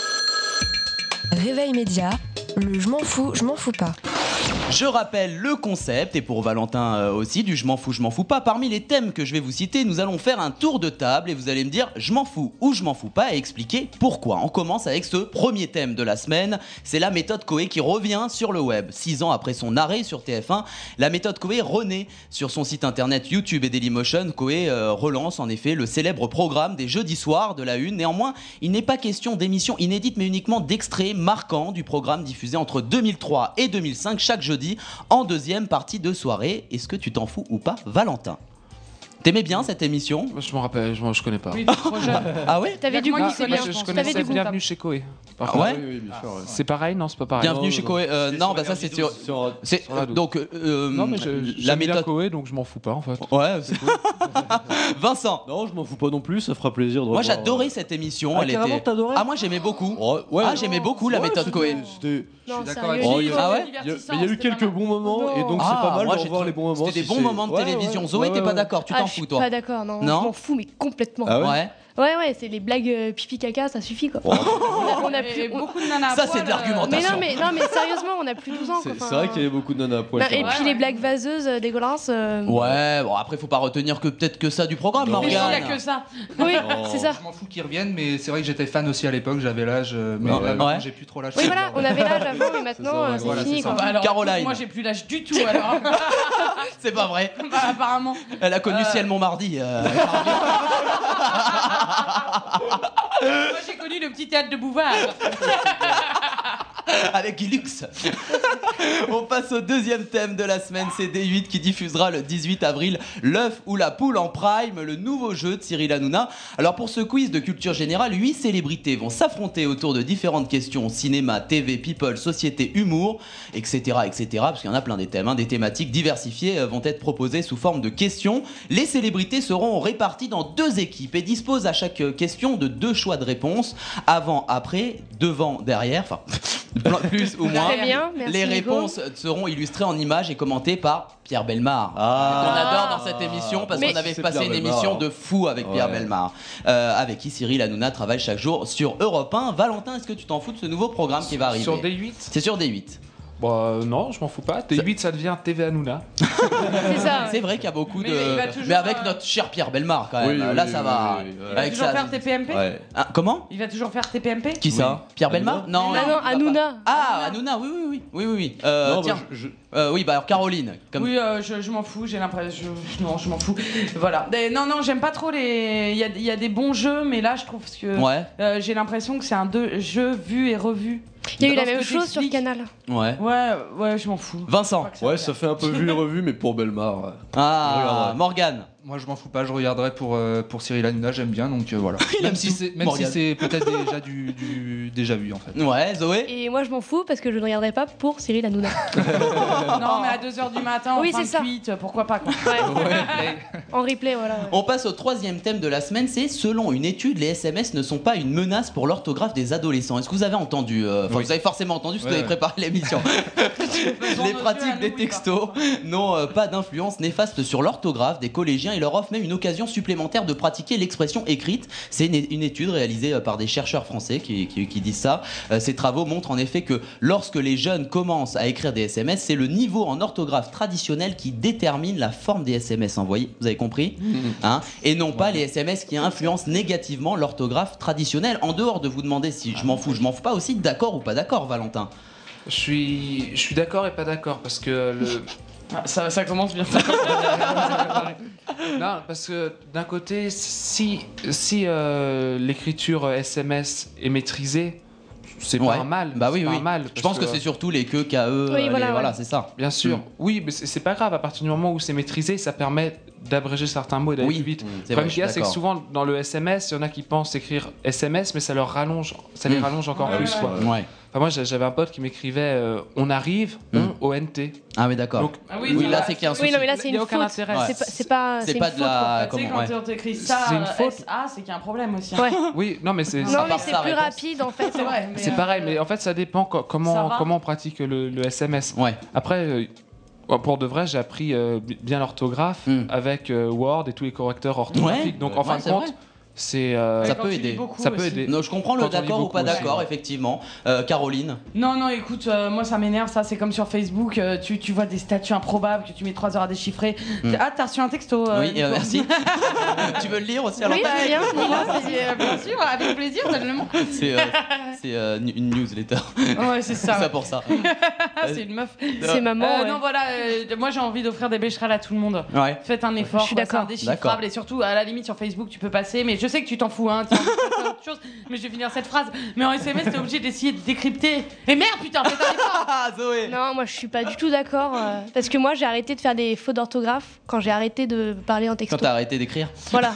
Réveil Média, le je m'en fous, je m'en fous pas. Je rappelle le concept, et pour Valentin euh, aussi, du je m'en fous, je m'en fous pas. Parmi les thèmes que je vais vous citer, nous allons faire un tour de table et vous allez me dire je m'en fous ou je m'en fous pas et expliquer pourquoi. On commence avec ce premier thème de la semaine, c'est la méthode Koé qui revient sur le web. Six ans après son arrêt sur T F un, la méthode Koé renaît sur son site internet YouTube et Dailymotion. Koé euh, relance en effet le célèbre programme des jeudis soirs de la Une. Néanmoins, il n'est pas question d'émissions inédites mais uniquement d'extraits marquants du programme diffusé entre deux mille trois et deux mille cinq chaque jeudi en deuxième partie de soirée. Est-ce que tu t'en fous ou pas, Valentin? T'aimais bien cette émission? Je me rappelle, je, je connais pas. Oui, trop jeune. Ah ouais? T'avais du goût, Ah, c'est moi, bien. je, je T'avais connaissais du goût. Bienvenue chez Koé. Par Ah contre. ouais? Oui, oui, bien sûr, ouais. C'est pareil? Non, c'est pas pareil. Bienvenue non, chez non. Koé. Euh, C'est non, sur bah ça c'est Regardez sur. sur- C'est sur la euh, douze. donc euh, Non, mais je, la j'aime bien méthode. Koé, donc je m'en fous pas en fait. Ouais, c'est cool. Vincent. Non, je m'en fous pas non plus, ça fera plaisir de Moi revoir, j'adorais euh, cette émission. Ah, Elle carrément, était. t'adorais Ah moi j'aimais beaucoup. Oh, ouais, ah ouais. j'aimais beaucoup la Ouais, méthode c'était- Koé. C'était. Non, d'accord sérieux. Oh, il y a- Ah ouais? il y a- mais il y a eu quelques bons moments et donc Ah, c'est pas mal moi, de j'ai revoir trouvé- les bons moments. C'était des si bons c'est- moments de Ouais, télévision. ouais, Zoé, ouais, t'es pas ouais. d'accord? Tu Ah, t'en je suis fous toi? pas d'accord, non. Non Je m'en fous, mais complètement. Ah ouais Ouais. Ouais, ouais, c'est les blagues euh, pipi caca, ça suffit quoi. on a, on a plus. Et on- beaucoup de nanas à Ça, poil, c'est de euh, l'argumentation. Mais non, mais, non, mais sérieusement, on a plus de douze ans. C'est quoi. c'est vrai qu'il y avait beaucoup de nanas à poil. Non, c'est et vrai. puis les blagues vaseuses euh, dégueulasses. euh, Ouais, bon après faut pas retenir que peut-être que ça du programme, Non. Mais il y Morgane. a que ça. Oui, Oh. c'est ça. Je m'en fous qu'ils reviennent, mais c'est vrai que j'étais fan aussi à l'époque, j'avais l'âge, euh, mais Ouais. là, maintenant, Ouais. j'ai plus trop l'âge. Oui, voilà, on avait l'âge avant, mais maintenant ça, ouais, euh, c'est voilà, fini c'est ça. quoi. Bah alors, Caroline. Moi, j'ai plus l'âge du tout alors. C'est pas vrai. Bah, apparemment. Elle a connu Euh. Ciel Montmardi. euh, Moi, j'ai connu le petit théâtre de Bouvard. avec Ilux. On passe au deuxième thème de la semaine, c'est D huit qui diffusera le dix-huit avril l'œuf ou la poule en prime, le nouveau jeu de Cyril Hanouna. Alors pour ce quiz de culture générale, huit célébrités vont s'affronter autour de différentes questions cinéma, T V, people, société, humour, et cetera, et cetera. Parce qu'il y en a plein des thèmes, hein, des thématiques diversifiées euh, vont être proposées sous forme de questions. Les célébrités seront réparties dans deux équipes et disposent à chaque euh, question de deux choix de réponse, avant, après, devant, derrière, enfin plus ou moins. Très bien, merci, Les Nico. réponses seront illustrées en images et commentées par Pierre Bellemare. Ah. On adore dans cette émission parce Mais- qu'on avait C'est passé Pierre une Bellemare, émission hein. de fou avec Pierre Ouais. Bellemare, euh, avec qui Cyril Hanouna travaille chaque jour sur Europe un. Valentin, est-ce que tu t'en fous de ce nouveau programme qui va arriver? Sur D huit? C'est sur D huit. Bah euh, non, je m'en fous pas. T huit, ça devient T V Hanouna. C'est ça. C'est vrai qu'il y a beaucoup Mais de. il va toujours, mais avec euh, notre cher Pierre Bellemare quand même. Oui, oui, Là, oui, ça oui, va. oui, oui, Il va Avec toujours ça- faire T P M P Ouais. Ah, comment Il va toujours faire T P M P Qui ça Pierre Bellemare Non, Ah non, il va pas. Hanouna. Ah, Hanouna, oui, oui, oui, oui, oui, oui. Euh, Non, tiens, bah, je- je- Euh, oui, bah alors Caroline. Comme... Oui, euh, je, je m'en fous, j'ai l'impression. je- Non, je m'en fous. Voilà. Des- non, non, j'aime pas trop les. Il y a, il y a des bons jeux, mais là, je trouve que. Ouais. euh, j'ai l'impression que c'est un deux jeu vu et revu. Il y a eu Dans la ce même que chose sur t'expliques. Canal. Ouais. Ouais, ouais, je m'en fous. Vincent. Ouais, ça fait un peu vu et revu, mais pour Bellemare. ouais. Je Ah, regarderai. Morgane. Moi, je m'en fous pas, je regarderai pour, euh, pour Cyril Hanouna, j'aime bien, donc euh, voilà. Il aime Même si tout. c'est même si Morgane. c'est peut-être déjà du, du déjà vu en fait. Ouais, Zoé. Et moi, je m'en fous parce que je ne regarderai pas pour Cyril Hanouna. Non, mais à deux heures du matin, Oui, en fin c'est de ça. cuite, pourquoi pas quoi. En replay, voilà. ouais. On passe au troisième thème de la semaine, c'est selon une étude, les S M S ne sont pas une menace pour l'orthographe des adolescents. Est-ce que vous avez entendu euh, Enfin, Oui. vous avez forcément entendu parce que Ouais, vous avez préparé l'émission. Les pratiques des textos n'ont euh, pas d'influence néfaste sur l'orthographe des collégiens et leur offrent même une occasion supplémentaire de pratiquer l'expression écrite. C'est une, une étude réalisée euh, par des chercheurs français qui, qui- qui disent ça. Euh, ces travaux montrent en effet que lorsque les jeunes commencent à écrire des S M S, c'est le niveau en orthographe traditionnel qui détermine la forme des S M S envoyés. Vous avez compris Hein Et non pas les S M S qui influencent négativement l'orthographe traditionnelle. En dehors de vous demander si je m'en fous, je m'en fous pas aussi, d'accord ou pas d'accord, Valentin? Je suis, je suis d'accord et pas d'accord parce que le. Ah, ça, ça commence bien. Non, parce que d'un côté, si, si euh, l'écriture S M S est maîtrisée, c'est Ouais. pas un mal. Bah oui, c'est pas oui. un mal, Je parce pense que c'est surtout les que, K E. Oui, les- voilà, voilà, ouais. c'est ça. Bien sûr. Mm. Oui, mais c'est c'est pas grave. À partir du moment où c'est maîtrisé, ça permet d'abréger certains mots et d'aller Oui, plus vite. mm, Le c'est vrai, problème je qu'il y a, suis c'est que d'accord. souvent dans le S M S, il y en a qui pensent écrire S M S, mais ça leur rallonge, ça les Mm. rallonge encore Ouais, plus. ouais, quoi. Ouais. Enfin, moi, j'a- j'avais un pote qui m'écrivait euh, on arrive, Mm. on O N T. Ah oui, d'accord. Donc, Ah Oui, là, c'est qu'il y a un Oui, souci. non, mais là, c'est Il y a une aucun faute. intérêt. C'est pas, c'est pas, C'est c'est pas une de faute, la- quoi. Tu sais, comment, ouais. quand on t'écrit ça, C'est une euh, faute. S A, c'est qu'il y a un problème aussi. Ouais. Oui, non, mais c'est Non, À mais part c'est ça, plus réponse. rapide en fait. C'est vrai. mais, c'est euh, pareil, mais en fait, ça dépend co- Ça comment, va comment on pratique le, le S M S. Ouais. Après, euh, bon, pour de vrai, j'ai appris euh, bi- bien l'orthographe Mm. avec euh, Word et tous les correcteurs orthographiques. Ouais. Donc, en Ouais, fin de c'est compte, vrai. c'est. euh, Ça quand peut tu lis aider. beaucoup Ça peut aussi. aider. Non, je comprends le Quand on lit d'accord ou beaucoup pas aussi, d'accord, ouais. effectivement. Euh, Caroline. Non, non, écoute, euh, moi ça m'énerve, ça. C'est comme sur Facebook, euh, tu, tu vois des statuts improbables que tu mets trois heures à déchiffrer. Mm. Ah, t'as reçu un texto euh, Oui, Nico. euh, merci. Tu veux le lire aussi alors Oui, je viens, Voilà, dis-le. c'est- euh, bien sûr, avec plaisir, donne-le-moi. C'est euh, c'est, euh, une newsletter. Ouais, c'est ça. ça ouais. pour ça. C'est une meuf. C'est maman. Euh, ouais. Non, voilà, euh, moi j'ai envie d'offrir des bécherelles à tout le monde. Ouais. Faites un effort, Je suis quoi, c'est d'accord. indéchiffrable D'accord. et surtout à la limite sur Facebook tu peux passer, mais je sais que tu t'en fous, hein, t'as envie de passer à autre chose, mais je vais finir cette phrase. Mais en S M S t'es obligé d'essayer de décrypter. Et merde putain, faites un effort. Ah, Zoé. Non, moi je suis pas du tout d'accord. euh, parce que moi j'ai arrêté de faire des fautes d'orthographe quand j'ai arrêté de parler en texto. Quand t'as arrêté d'écrire. Voilà.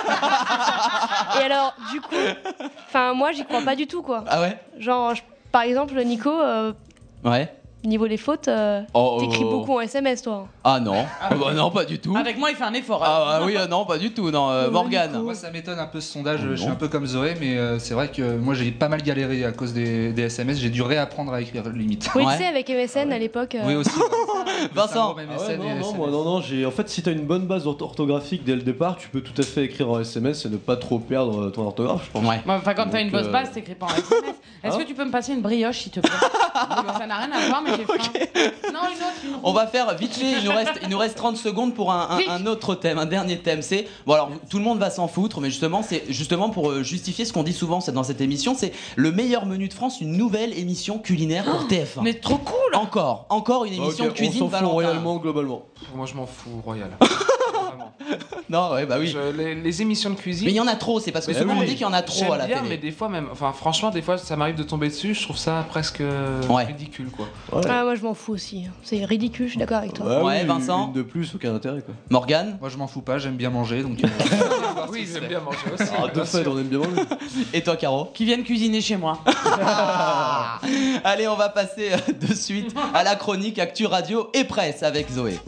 Et alors, du coup, enfin moi j'y crois pas du tout quoi. Ah ouais. Genre, je- par exemple, Nico, euh, Ouais. niveau des fautes, euh, Oh, t'écris oh. beaucoup en S M S toi. Ah non. Ah bah non, pas du tout. Avec moi il fait un effort. hein. Ah, ah oui, euh, non, pas du tout. Non, euh, Morgane. Moi, ça m'étonne un peu ce sondage. Oh, je suis non. un peu comme Zoé, mais euh, c'est vrai que moi j'ai pas mal galéré à cause des, des S M S. J'ai dû réapprendre à écrire limite. Oui, Ouais. tu sais, avec M S N à l'époque. euh, Oui aussi. Vincent. Le syndrome Ah ouais, M S N et non, non, S M S. moi, non, non, j'ai... En fait, si t'as une bonne base orth- orthographique dès le départ, tu peux tout à fait écrire en S M S et ne pas trop perdre euh, ton orthographe, je pense. Ouais. Bon, Enfin, quand t'as une Donc, bosse euh, basse, t'écris pas en S M S. Est-ce Hein que tu peux me passer une brioche s'il te plaît? Ça n'a rien à voir, mais j'ai faim. Non, une autre. une- On va faire vite fait, il nous reste, il nous reste trente secondes pour un, un- Vite. un autre thème, un dernier thème. C'est, bon alors tout le monde va s'en foutre, mais justement c'est justement pour euh, justifier ce qu'on dit souvent c'est dans cette émission, c'est le meilleur menu de France, une nouvelle émission culinaire pour T F un. Mais trop cool. Encore, encore une émission Ok, de cuisine on s'en fout Valentin. royalement, globalement. Moi, je m'en fous, Royal. Vraiment. Non, ouais, bah oui. Je- les, les émissions de cuisine. Mais il y en a trop, c'est parce que Mais souvent oui. on dit qu'il y en a trop J'aime à la bien, télé. mais des fois même, enfin franchement, des fois ça m'arrive de tomber dessus, je trouve ça presque Ouais. ridicule quoi. Ouais. Ah, moi je m'en fous aussi. C'est ridicule, je suis d'accord avec toi. Ouais, Ouais, oui, Vincent. Une de plus, aucun intérêt quoi. Morgane. Moi je m'en fous pas, j'aime bien manger donc. euh, Oui, j'aime bien manger aussi. Ah, de fait, on aime bien manger. Et toi Caro. Qui viennent cuisiner chez moi. Allez, on va passer euh, de suite à la chronique Actu Radio et Presse avec Zoé.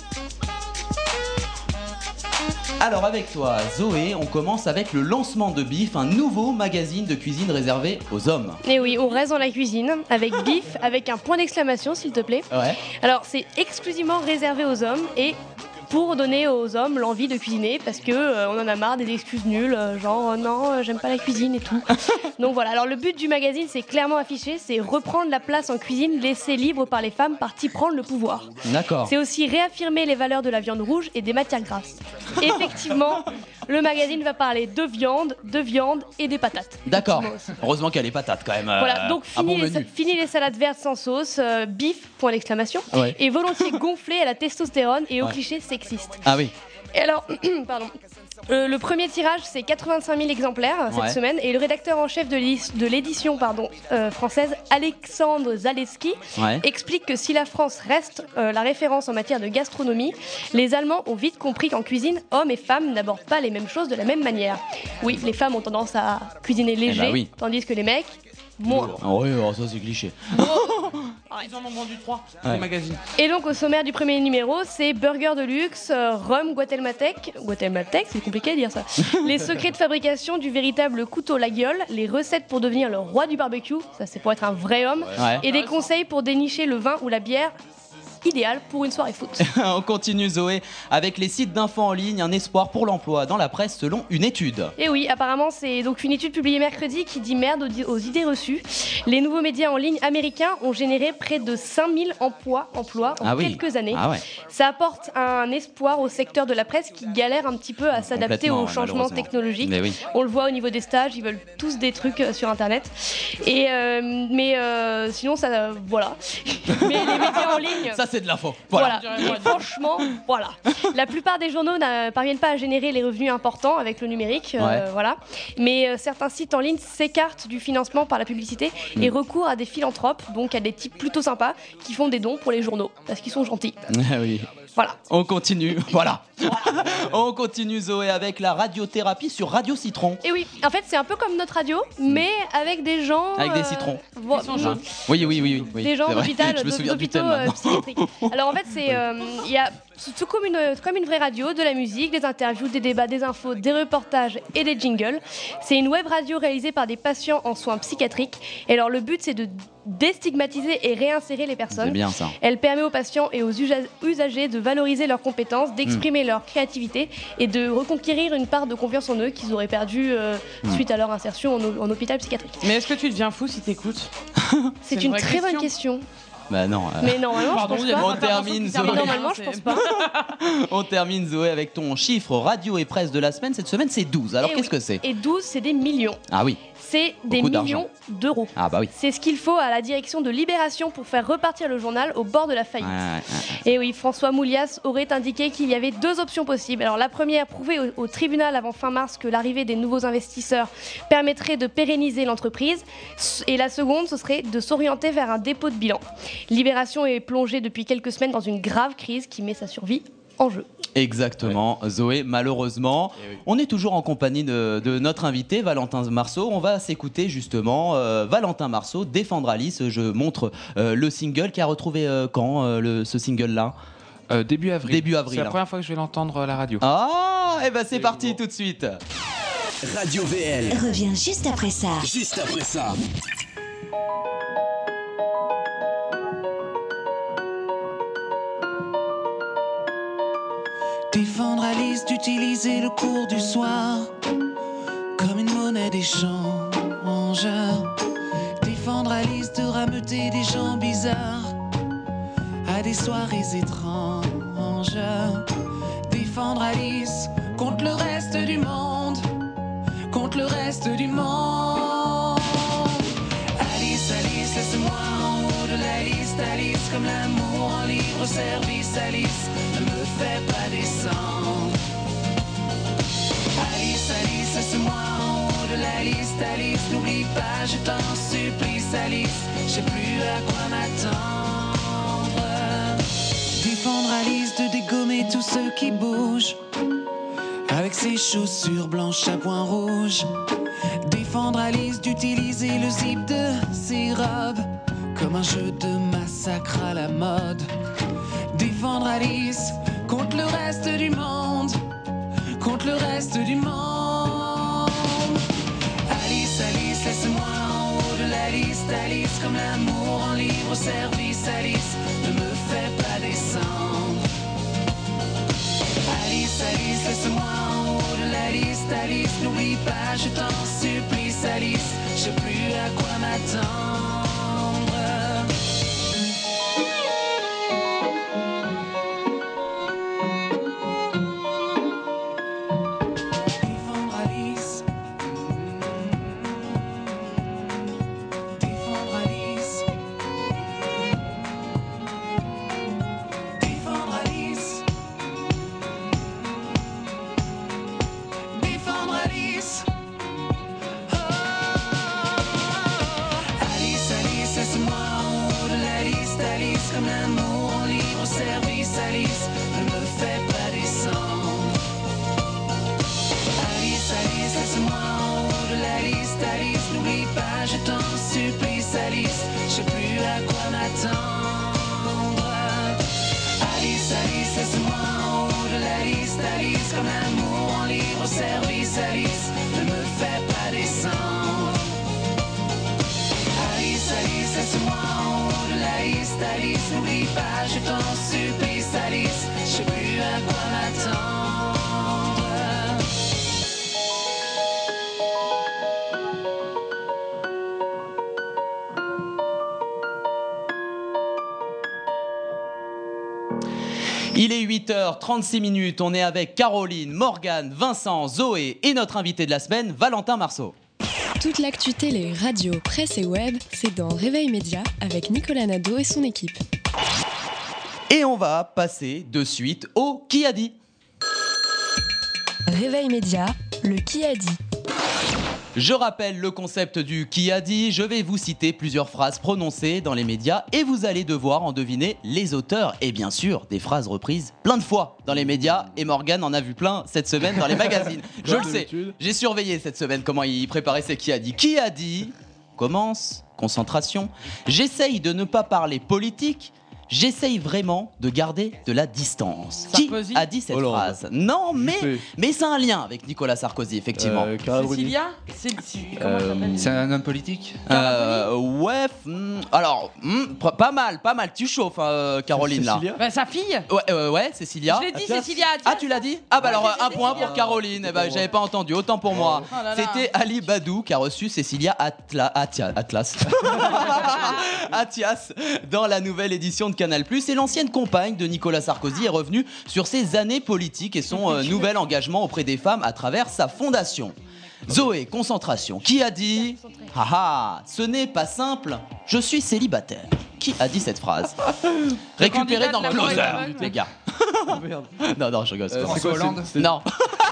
Alors avec toi Zoé, on commence avec le lancement de Bif, un nouveau magazine de cuisine réservé aux hommes. Et oui, on reste dans la cuisine avec Bif, avec un point d'exclamation s'il te plaît. Ouais. Alors c'est exclusivement réservé aux hommes et pour donner aux hommes l'envie de cuisiner parce que euh, on en a marre des excuses nulles, euh, genre euh, non, euh, j'aime pas la cuisine et tout. Donc voilà, alors le but du magazine c'est clairement affiché, c'est reprendre la place en cuisine laissée libre par les femmes, parties prendre le pouvoir. D'accord. C'est aussi réaffirmer les valeurs de la viande rouge et des matières grasses. Effectivement, le magazine va parler de viande, de viande et des patates. D'accord. Heureusement qu'il y a les patates quand même. Voilà, euh, donc un fini, bon les, menu. fini les salades vertes sans sauce, euh, bif, point d'exclamation, Ouais. et volontiers gonflé à la testostérone et aux Ouais. clichés sexistes. Ah oui. Et alors, pardon. Euh, le premier tirage, c'est quatre-vingt-cinq mille exemplaires euh, cette Ouais. semaine, et le rédacteur en chef de l'is- de l'édition pardon, euh, française, Alexandre Zaleski, Ouais. explique que si la France reste euh, la référence en matière de gastronomie, les Allemands ont vite compris qu'en cuisine, hommes et femmes n'abordent pas les mêmes choses de la même manière. Oui, les femmes ont tendance à cuisiner léger, bah oui. tandis que les mecs, moins. Oh oui, oh, ça c'est cliché. Ils en ont vendu trois, Ouais. les magazines. Et donc au sommaire du premier numéro, c'est burger de luxe, euh, rhum guatémaltèque, guatémaltèque, c'est compliqué à dire ça, les secrets de fabrication du véritable couteau la gueule, les recettes pour devenir le roi du barbecue, ça c'est pour être un vrai homme, Ouais. et des conseils pour dénicher le vin ou la bière idéal pour une soirée foot. On continue Zoé avec les sites d'infos en ligne, un espoir pour l'emploi dans la presse selon une étude. Et oui, apparemment, c'est donc une étude publiée mercredi qui dit merde aux, aux idées reçues. Les nouveaux médias en ligne américains ont généré près de cinq mille emplois, emplois en Ah oui. quelques années. Ah ouais. Ça apporte un espoir au secteur de la presse qui galère un petit peu à s'adapter Complètement, aux changements malheureusement. technologiques. Mais oui. On le voit au niveau des stages, ils veulent tous des trucs euh, sur Internet. Et euh, mais euh, sinon, ça, euh, voilà. Mais les médias en ligne. Ça c'est de l'info. Voilà. Voilà. Et franchement, voilà. La plupart des journaux ne parviennent pas à générer les revenus importants avec le numérique, euh, Ouais. voilà. Mais euh, certains sites en ligne s'écartent du financement par la publicité et Mm. recourent à des philanthropes, donc à des types plutôt sympas qui font des dons pour les journaux parce qu'ils sont gentils. Ah oui. Voilà. On continue. Voilà. On continue Zoé avec la radiothérapie sur Radio Citron. Et oui, en fait, c'est un peu comme notre radio, mais avec des gens. Avec des euh, citrons. vo- Hein Oui, oui, oui, oui, oui. des gens c'est vrai. d'hôpital, Je me d'hô- souviens du d'hôpitaux thème euh, maintenant. psychiatriques. Alors en fait, c'est euh, il y a c'est tout comme une comme une vraie radio, de la musique, des interviews, des débats, des infos, des reportages et des jingles. C'est une web radio réalisée par des patients en soins psychiatriques. Et alors le but, c'est de déstigmatiser et réinsérer les personnes. C'est bien ça. Elle permet aux patients et aux usa- usagers de valoriser leurs compétences, d'exprimer Mm. leur créativité et de reconquérir une part de confiance en eux qu'ils auraient perdu euh, Mm. suite à leur insertion en, ho- en hôpital psychiatrique. Mais est-ce que tu deviens fou si t'écoutes C'est une une vraie très bonne question. question. Bah non. euh, Mais normalement, Pardon, je il y pense a pas. On termine Mais Zoé. normalement, je pense pas. On termine Zoé avec ton chiffre radio et presse de la semaine. Cette semaine c'est douze. Alors Et qu'est-ce oui. que c'est? Et douze, c'est des millions. Ah oui. C'est des Beaucoup millions d'euros. Ah bah oui. C'est ce qu'il faut à la direction de Libération pour faire repartir le journal au bord de la faillite. Ouais, ouais, ouais. Et oui, François Moulias aurait indiqué qu'il y avait deux options possibles. Alors la première, prouver au, au tribunal avant fin mars que l'arrivée des nouveaux investisseurs permettrait de pérenniser l'entreprise. Et la seconde, ce serait de s'orienter vers un dépôt de bilan. Libération est plongée depuis quelques semaines dans une grave crise qui met sa survie en jeu. Exactement, Zoé, malheureusement. On est toujours en compagnie de, de notre invité, Valentin Marceau. On va s'écouter justement euh, Valentin Marceau, Défendre Alice. Je montre euh, le single qui a retrouvé euh, quand euh, le, ce single-là Euh, début avril. Début avril. C'est la première fois que je vais l'entendre à la radio. Ah, et ben c'est parti tout de suite. Radio V L. Reviens juste après ça. Juste après ça. Défendre Alice d'utiliser le cours du soir comme une monnaie d'échange. Défendre Alice de rameuter des gens bizarres à des soirées étranges. Défendre Alice contre le reste du monde, contre le reste du monde. Alice, Alice, laisse-moi en haut de la liste. Alice, comme l'amour en libre service. Alice, ne me fais pas descendre. Alice, Alice, laisse-moi en haut de la liste. Alice, n'oublie pas, je t'en supplie. Alice, je sais plus à quoi m'attendre. Défendre Alice de dégommer tous ceux qui bougent avec ses chaussures blanches à points rouges. Défendre Alice d'utiliser le zip de ses robes comme un jeu de massacre à la mode. Défendre Alice contre le reste du monde, contre le reste du monde. Alice, Alice, laisse-moi en haut de la liste. Alice, comme l'amour en libre service. Alice, ne me fais pas descendre. pas, je t'en supplie, Alice, je sais plus à quoi m'attendre. Défendre Alice, défendre Alice, défendre Alice, défendre Alice. Oh, Alice, Alice, laisse-moi en haut de la liste, Alice, comme l'amour en libre service, Alice, ne me fais pas descendre. Alice, Alice, laisse-moi en haut de la liste, Alice, n'oublie pas, je t'en supplie, Alice, je sais plus à quoi m'attendre. Alice, Alice, laisse-moi en haut de la liste, Alice, comme l'amour en libre service, Alice, ne me fais pas descendre. Alice, Alice, laisse-moi en haut de la liste, Alice, n'oublie pas, je t'en supplie, Alice, je sais plus à quoi m'attendre. Il est huit heures trente-six minutes, on est avec Caroline, Morgane, Vincent, Zoé et notre invité de la semaine, Valentin Marceau. Toute l'actu télé, radio, presse et web, c'est dans Réveil Média avec Nicolas Nadeau et son équipe. Et on va passer de suite au Qui a dit. Réveil Média, le Qui a dit. Je rappelle le concept du Qui a dit, je vais vous citer plusieurs phrases prononcées dans les médias et vous allez devoir en deviner les auteurs et bien sûr des phrases reprises plein de fois dans les médias et Morgane en a vu plein cette semaine dans les magazines. Je le sais, j'ai surveillé cette semaine comment il préparait ses Qui a dit. Qui a dit commence, concentration, j'essaye de ne pas parler politique. J'essaye vraiment de garder de la distance. Sarkozy. Qui a dit cette Hollande. phrase? Non, mais, mais c'est un lien avec Nicolas Sarkozy, effectivement. Euh, Carla Bruni. Cécilia C'est- c'est- comment Euh, ça s'appelle C'est un homme politique. Euh, ouais, hmm, alors, hmm, p- pas mal, pas mal. Tu chauffes, hein, Caroline, là. Cécilia Bah, sa fille. Ouais, euh, ouais, Cécilia. Je l'ai dit, Atlas. Cécilia. Ah, tu l'as dit? Ah, bah Ouais, alors, j'ai un dit point Cécilia. pour Caroline. Eh bah, j'avais pas entendu, autant pour moi. Oh là là. C'était Ali Badou qui a reçu Cécilia Atla- Atia- Atlas. Atias dans la nouvelle édition de Canal+. Et l'ancienne compagne de Nicolas Sarkozy est revenue sur ses années politiques et son euh, nouvel engagement auprès des femmes à travers sa fondation. Zoé, concentration. Qui a dit « Haha, ce n'est pas simple, je suis célibataire ». Qui a dit cette phrase? Récupérée dans candidat de la Closer, Morgan. les gars. Merde. Non, non, je rigole. c'est Euh, pas c'est vrai. quoi, Hollande c'est- c'est- Non.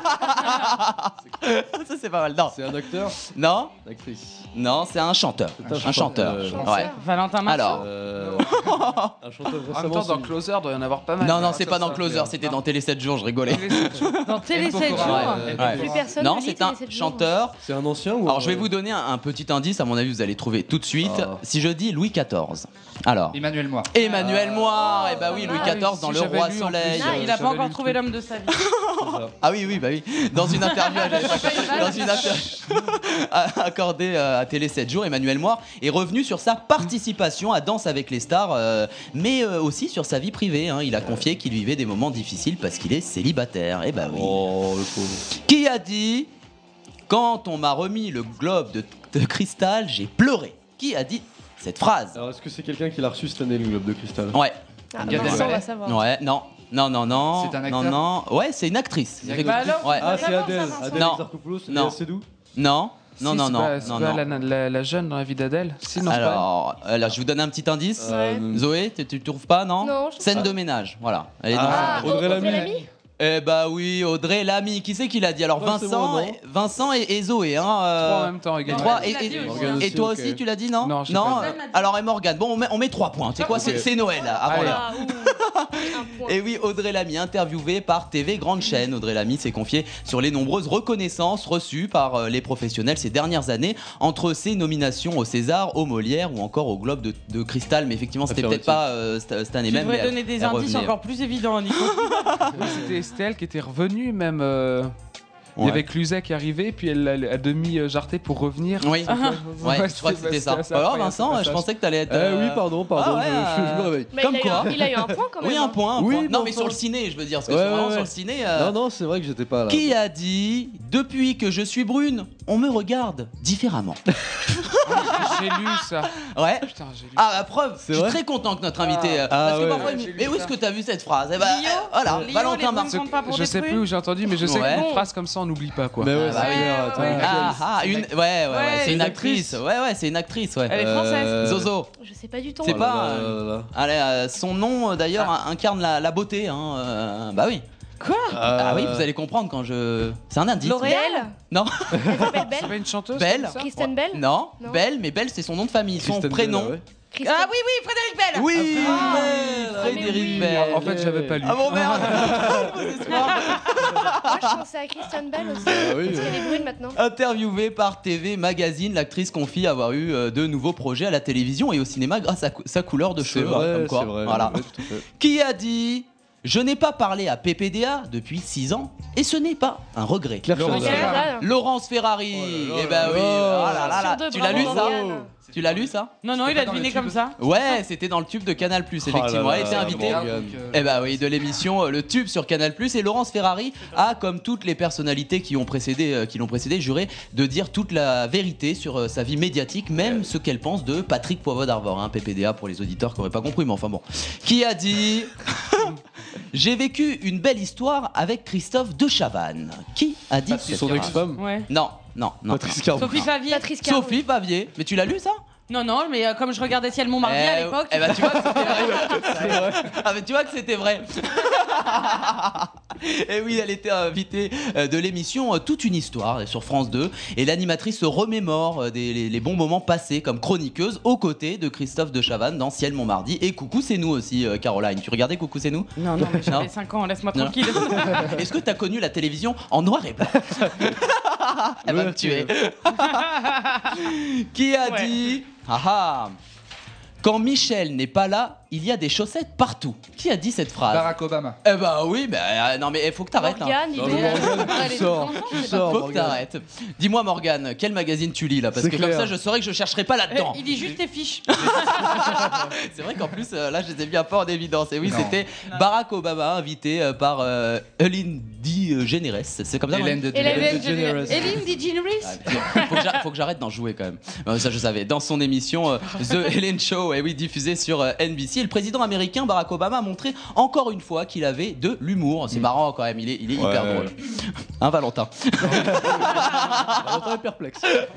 Ça, c'est pas mal. Non. C'est un acteur, Non. une actrice. Non, c'est un chanteur. C'est un Un chanteur. chanteur. Ouais. Valentin Marceau. Alors. Euh, un chanteur En même récemment. temps, dans c'est- Closer, doit y en avoir pas mal. Non, non, Ah, c'est ça, pas dans ça, Closer, bien. c'était Non. dans Télé sept jours, je rigolais. Dans Télé El sept jours. Pokora. Ouais, Ouais. ouais. Plus personne Non, ne lit c'est un Télé sept jours. chanteur. C'est un ancien ou Alors, je vais euh, vous donner un, un petit indice, à mon avis, vous allez trouver tout de suite. Ah. Si je dis Louis quatorze. Alors. Emmanuel Moir. Emmanuel Moir, et bah oui, Louis Ah, quatorze si dans Le j'avais Roi lu en plus, Soleil. Ah, il a pas J'avais lu encore le trouvé truc. l'homme de sa vie. Ah oui, oui, bah oui. Dans une interview, à- dans une interview accordée euh, à Télé sept jours, Emmanuel Moir est revenu sur sa participation à Danse avec les stars, euh, mais euh, aussi sur sa vie privée. Hein. Il a confié qu'il vivait des moments difficiles parce qu'il est célibataire. Et bah oui. Oh, le pauvre. Qui a dit quand on m'a remis le globe de, de cristal, j'ai pleuré? Qui a dit cette phrase? Alors, est-ce que c'est quelqu'un qui l'a reçu cette année, le Globe de Cristal? Ouais. Ah, Gad Vincent Elmaleh. va savoir. Ouais, non. Non, non, non. C'est un Non, acteur non. Ouais, c'est une actrice. Bah alors, Ouais. Ah, Ça c'est va, Adèle. ça va, ça Adèle va. Exarchopoulos, c'est Non. assez doux. Non. Non, Si, non, c'est non, pas- c'est non, pas non. La, la- la jeune dans la vie d'Adèle. Si, non, c'est pas Alors, euh, là, je vous donne un petit indice. Euh, Zoé, tu, tu trouves pas, non? Non, je sais Scène pas. de ménage, voilà. Elle est dans- Ah, Ah, Audrey Lamy. Eh bah oui, Audrey Lamy. Qui c'est qui l'a dit? Alors Ouais, c'est Vincent, moi, non et, Vincent et, et Zoé, hein. euh, trois en même temps les également. trois, Ouais, et, il l'a et- dit aussi. Morgane et aussi, toi ok. aussi, tu l'as dit, non? Non, j'ai non. pas euh, Alors et Morgane. Bon, on met, on met trois points. C'est quoi? C'est Ok. c'est Noël. Là, avant Allez. l'heure. Ah, ouh. Un point. Et oui, Audrey Lamy, interviewée par T V Grande Chaîne. Audrey Lamy s'est confiée sur les nombreuses reconnaissances reçues par euh, les professionnels ces dernières années, entre ses nominations au César, au Molière ou encore au Globe de, de Cristal. Mais effectivement, c'était peut-être Affirmatif. pas euh, cette, cette année Tu même. mais devrais elle- donner des elle indices revenait. encore plus évidents, Nico. Oui, c'était- C'était elle qui était revenue même. euh, Il y Ouais. avait Cluzet qui arrivait, puis elle a à demi euh, jarté pour revenir. Oui, Ah, ouais, je crois que c'était ça. Alors Vincent, je pensais que t'allais être. Eh oui, pardon, pardon, Ah ouais, je, je- je me euh, réveille. Mais Comme il, a eu quoi. un, il a eu un point quand même. Oui, un hein. point. un Oui, point. mais Non, mais enfin- sur le ciné, je veux dire, parce que Ouais, sur, vraiment, ouais, sur ouais. le ciné. euh, Non, non, c'est vrai que j'étais pas là. Qui a dit depuis que je suis brune, on me regarde différemment. J'ai lu ça. Ouais. Putain, j'ai lu. Ah, la preuve, je suis vrai très content que notre invité. euh, Ah, parce que ouais. parfois, il me dit, mais où est-ce que t'as vu cette phrase? Eh ben, Lio euh, voilà, Lio, Valentin les Marceau. compte pas pour Je des sais trucs. plus où j'ai entendu, mais je sais Ouais. qu'une phrase comme ça, on n'oublie pas quoi. Mais ouais, Ah, bah c'est oui. clair, attends. ouais, ouais. Ah, ah, une. Ouais, ouais, ouais, Ouais, c'est une une actrice. Ouais, ouais, c'est une actrice, ouais. Elle est française. Euh, Zozo. Je sais pas du tout. C'est Oh pas. là là euh, là là. Allez, euh, son nom euh, d'ailleurs incarne la, la beauté. Hein, euh, bah oui. Quoi Ah oui, Euh, vous allez comprendre quand je. C'est un indice. L'Oréal Belle. Non, Elle s'appelle C'est Belle. pas une chanteuse Belle. comme ça Kristen Bell. non, Non. Belle, mais Belle c'est son nom de famille, son Kristen prénom. Bell, ouais. Kristen- Ah oui, oui, Frédéric Bell. Oui, Ah, Belle, ah, mais Frédéric oui. Bell. En fait, j'avais pas lu. Ah bon merde. Moi, je pensais à Kristen Bell aussi. Ah oui, Parce ouais. qu'elle est brune maintenant. Interviewée par T V Magazine, l'actrice confie avoir eu euh, de nouveaux projets à la télévision et au cinéma grâce à cou- sa couleur de C'est cheveux. vrai, comme quoi. c'est vrai. Voilà. Ouais, tout à fait. Qui a dit je n'ai pas parlé à P P D A depuis six ans et ce n'est pas un regret. Claire Laurent Chazal. Ferrari. Voilà. Laurence Ferrari. Oh là là Eh ben là oui. là. Ah là là là. Sur deux, Tu l'as bravo, lu ça Morgane. Tu l'as lu ça Non, non, il a deviné comme ça. Ouais, c'était dans le tube de Canal+, effectivement. Oh là Elle là, était invitée. Morgane. Eh bah oui, de l'émission euh, Le Tube sur Canal+. Et Laurence Ferrari a, comme toutes les personnalités qui ont précédé, euh, qui l'ont précédé, juré de dire toute la vérité sur euh, sa vie médiatique, même ce qu'elle pense de Patrick Poivre d'Arvor, hein, P P D A pour les auditeurs qui n'auraient pas compris, mais enfin bon. Qui a dit j'ai vécu une belle histoire avec Christophe de Chavannes. Qui a dit cette Son phrase ex-femme. Ouais. Non, non, non. Patrice Carbone. Sophie Favier. Patrice Caron. Sophie Favier. Mais tu l'as lu ça? Non, non, mais euh, comme je regardais Ciel Montmardi à Eh, l'époque. eh ben, tu vois que c'était vrai. Ah mais tu vois que c'était vrai. Et oui, elle était invitée euh, de l'émission euh, Toute une histoire sur France deux et l'animatrice se remémore euh, des, les, les bons moments passés comme chroniqueuse aux côtés de Christophe de Chavannes dans Ciel Montmardi et Coucou c'est nous aussi euh, Caroline. Tu regardais Coucou c'est nous? Non, non, mais Non. j'avais cinq ans, laisse-moi Non. tranquille. Est-ce que t'as connu la télévision en noir et blanc? Elle va me tuer. Qui a Ouais. dit ah ah, quand Michel n'est pas là, il y a des chaussettes partout. Qui a dit cette phrase? Barack Obama. Eh bah oui, mais euh, non mais il faut que t'arrêtes. hein. Morgane, dis Non, donc. mais Morgane, Elle tu est sors, toute tu ensemble, sors, Faut que Morgane. t'arrêtes. Dis-moi Morgane, quel magazine tu lis là? Parce C'est que comme clair. ça je saurais que je chercherai pas là-dedans. Eh, Il dit juste tes fiches. C'est vrai qu'en plus euh, là je les ai bien pas en évidence. Et oui, Non. c'était Barack Obama invité euh, par euh, Ellen DeGeneres. C'est comme ça? Hélène non de Hélène DeGeneres. Hélène DeGeneres. Ah, faut que j'arrête- faut que j'arrête d'en jouer quand même. Euh, ça je savais. Dans son émission euh, The Ellen Show, et oui, diffusée sur euh, N B C, le président américain Barack Obama a montré encore une fois qu'il avait de l'humour. C'est marrant quand même. Il est, il est Ouais. hyper drôle. Hein, Valentin? Valentin est perplexe.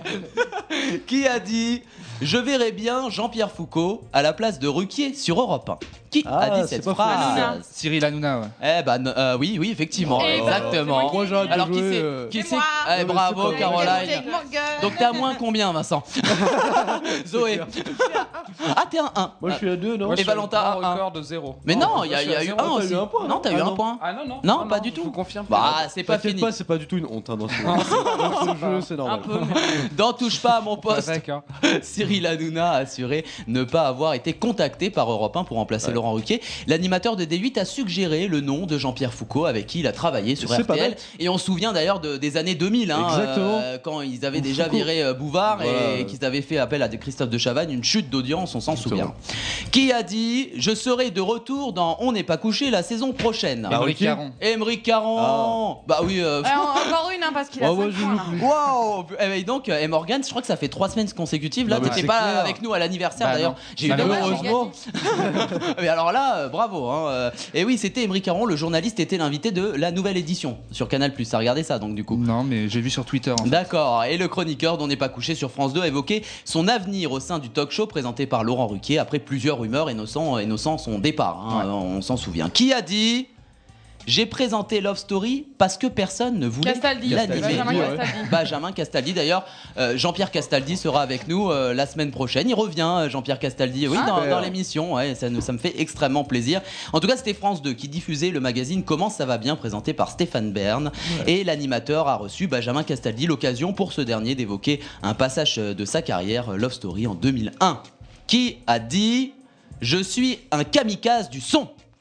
Qui a dit je verrai bien Jean-Pierre Foucault à la place de Ruquier sur Europe un? Qui Ah, a dit c'est cette pas faux. phrase? Hanouna. Cyril Hanouna, ouais. Eh ben non, euh, oui, oui, effectivement, Eh ben, exactement. Moi j'arrête Alors de qui jouer. c'est euh, qui C'est c'est moi. Eh, Ouais, mais bravo c'est pas Caroline. Avec Morgane. Donc t'es à moins combien, Vincent? Zoé. Ah, t'es un un. Moi je suis à deux, non? Moi, Et je suis Valentin, un un. record de zéro. Mais non, il y a, moi, il y a je eu suis à un zéro. T'as aussi. eu un point. Non, t'as eu Ah un non. point. Ah non, non. Non, pas du Je tout. vous confirme. Bah, c'est pas T'inquiète fini. pas, c'est pas du tout une honte hein, dans ce dans ce jeu, c'est Un normal. peu. Dans Touche pas à mon poste, Avec, hein. Cyril Hanouna a assuré ne pas avoir été contacté par Europe un pour remplacer Ouais. Laurent Ruquier. L'animateur de D huit a suggéré le nom de Jean-Pierre Foucault avec qui il a travaillé sur C'est R pas T L. bête. Et on se souvient d'ailleurs de- des années deux mille, hein, Exactement. euh, quand ils avaient déjà Foucault. viré euh, Bouvard Voilà. et qu'ils avaient fait appel à Christophe de Chavannes, une chute d'audience, on s'en Exactement. souvient. Qui a dit je serai de retour dans On n'est pas couché la saison prochaine? Bah, Émeric Ruquier. Caron. Émeric Caron. Bah oui. euh, Euh, encore une, hein, parce qu'il a Ouais, ouais, cinq je points, joue là. Waouh! Eh ben, donc, euh, et Morgane, je crois que ça fait trois semaines consécutives. Là, Bah, bah, t'étais c'est pas clair. avec nous à l'anniversaire Bah, d'ailleurs. non. J'ai eu Bah, de dommage, heureusement. Mais alors là, euh, bravo. Hein, euh. Et oui, c'était Émeric Caron, le journaliste, était l'invité de la nouvelle édition sur Canal+. Ça regardé ça, donc du coup. Non, mais j'ai vu sur Twitter. En fait. D'accord. Et le chroniqueur dont n'est pas couché sur France deux a évoqué son avenir au sein du talk show présenté par Laurent Ruquier après plusieurs rumeurs innocent, innocent son départ. Hein, Ouais. On s'en souvient. Qui a dit j'ai présenté Love Story parce que personne ne voulait Castaldi. l'animer. Benjamin ouais. Castaldi. Benjamin Castaldi. D'ailleurs, euh, Jean-Pierre Castaldi sera avec nous euh, la semaine prochaine. Il revient, euh, Jean-Pierre Castaldi, oui, Ah, dans, super. dans l'émission. Ouais, ça, nous, ça me fait extrêmement plaisir. En tout cas, c'était France deux qui diffusait le magazine Comment ça va bien, présenté par Stéphane Bern. Et l'animateur a reçu Benjamin Castaldi, l'occasion pour ce dernier d'évoquer un passage euh, de sa carrière, euh, Love Story, en deux mille un. Qui a dit je suis un kamikaze du son?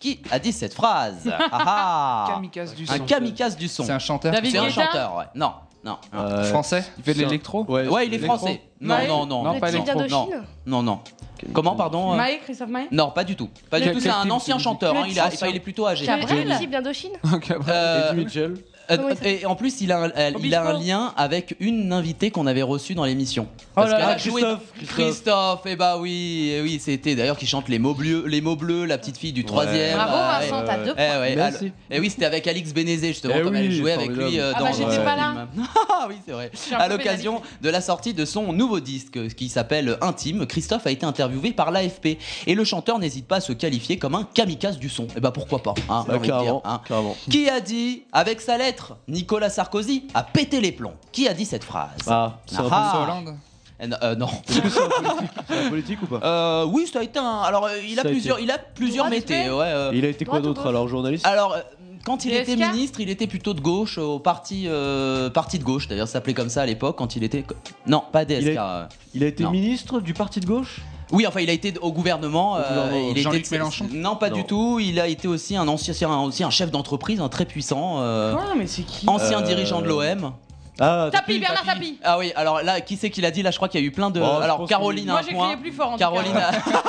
qui a dit cette phrase? Ah ah. Kamikaze du Un son. kamikaze du son. C'est un chanteur. David C'est un Guetta chanteur, ouais. Non, non. non. Euh, Français. Il fait de l'électro. Ouais, Ouais, il est l'électro. français. Non, Ouais. non, non. Non, pas Le type électro. Non, d'Indochine. non, non. Comment, pardon euh, Maë, Christophe Maé Non, pas du tout. Pas du Quel- tout. C'est quel un type ancien de chanteur. musique hein, Il, a, enfin, il est plutôt âgé. Cabrel. Le type d'Indochine. Euh, Eddie Mitchell. euh, Comment il s'appelle et en plus, il a, un, euh, il a un lien avec une invitée qu'on avait reçue dans l'émission. Parce là qu'elle là, a joué- Christophe, Christophe, Christophe. et bah oui, eh oui, c'était d'ailleurs qui chante les mots bleus, les mots bleus, la petite fille du troisième. Bravo euh, Vincent, et- t'as deux Eh points. ouais, Merci. Et oui, c'était avec Alix Bénézé justement, Eh comme oui, elle jouait avec formidable. lui euh, Ah dans bah, le j'étais pas là. film. Ah oui, c'est vrai. suis un À peu l'occasion de la sortie de son nouveau disque qui s'appelle Intime, Christophe a été interviewé par l'A F P et le chanteur n'hésite pas à se qualifier comme un kamikaze du son. Et bah pourquoi pas, hein, Bah, j'ai envie de dire, carrément, hein. carrément. Qui a dit, avec sa lettre, Nicolas Sarkozy a pété les plombs? Qui a dit cette phrase? Ah, c'est un Ah. François Hollande. Euh, non, euh, non. Est-ce que c'est un politique C'est un politique ou pas Euh, oui, ça a été un. Alors, euh, il a Ça a plusieurs, été. il a plusieurs Droite, métiers. fait Ouais, euh. Et il a été quoi Droite ou d'autre gauche alors, journaliste? Alors, euh, quand il D S K? était ministre, il était plutôt de gauche, au parti, euh, parti de gauche. D'ailleurs, ça s'appelait comme ça à l'époque quand il était. Non, pas D S K. Il euh. Il a été Non. ministre du parti de gauche? Oui, enfin, il a été au gouvernement. euh, gouvernement. il Jean-Luc était- Mélenchon? Non, pas Non. du tout. Il a été aussi un ancien, c'est un- aussi un chef d'entreprise, un très puissant, euh, Quoi, mais c'est qui ancien Euh, dirigeant de l'O M. Ah, Tapie, Bernard Tapie. Ah oui, alors là, qui c'est qui l'a dit? Là, je crois qu'il y a eu plein de. Bon, je alors, pense Caroline, que- a Moi un j'ai point. crié plus fort en Caroline, tout cas.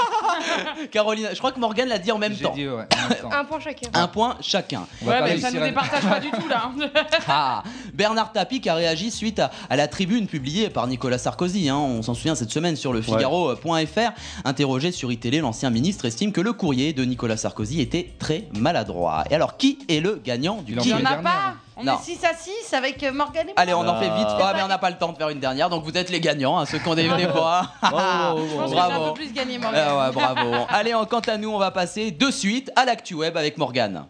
a- Caroline, je crois que Morgane l'a dit en même J'ai temps. dit, ouais, en même temps. Un point chacun. Un point chacun. On va Ouais, pas mais ça réussir nous à- départage pas du tout là. Ah, Bernard Tapie qui a réagi suite à, à la tribune publiée par Nicolas Sarkozy, hein, on s'en souvient cette semaine sur le Figaro point F R. Interrogé sur iTélé, l'ancien ministre estime que le courrier de Nicolas Sarkozy était très maladroit. Et alors, qui est le gagnant du Il en Il y quiz? en a dernière. pas. On Non. est six à six avec euh, Morgane et moi. Allez, on en fait vite, Ah. pas, mais on n'a pas le temps de faire une dernière, donc vous êtes les gagnants, hein, ceux qui ont des, des points. Bravo, bravo, Je pense bravo. que j'ai un Bravo. peu plus gagné Morgane. Ah ouais, bravo. Allez, en- quant à nous, on va passer de suite à l'actu web avec Morgane.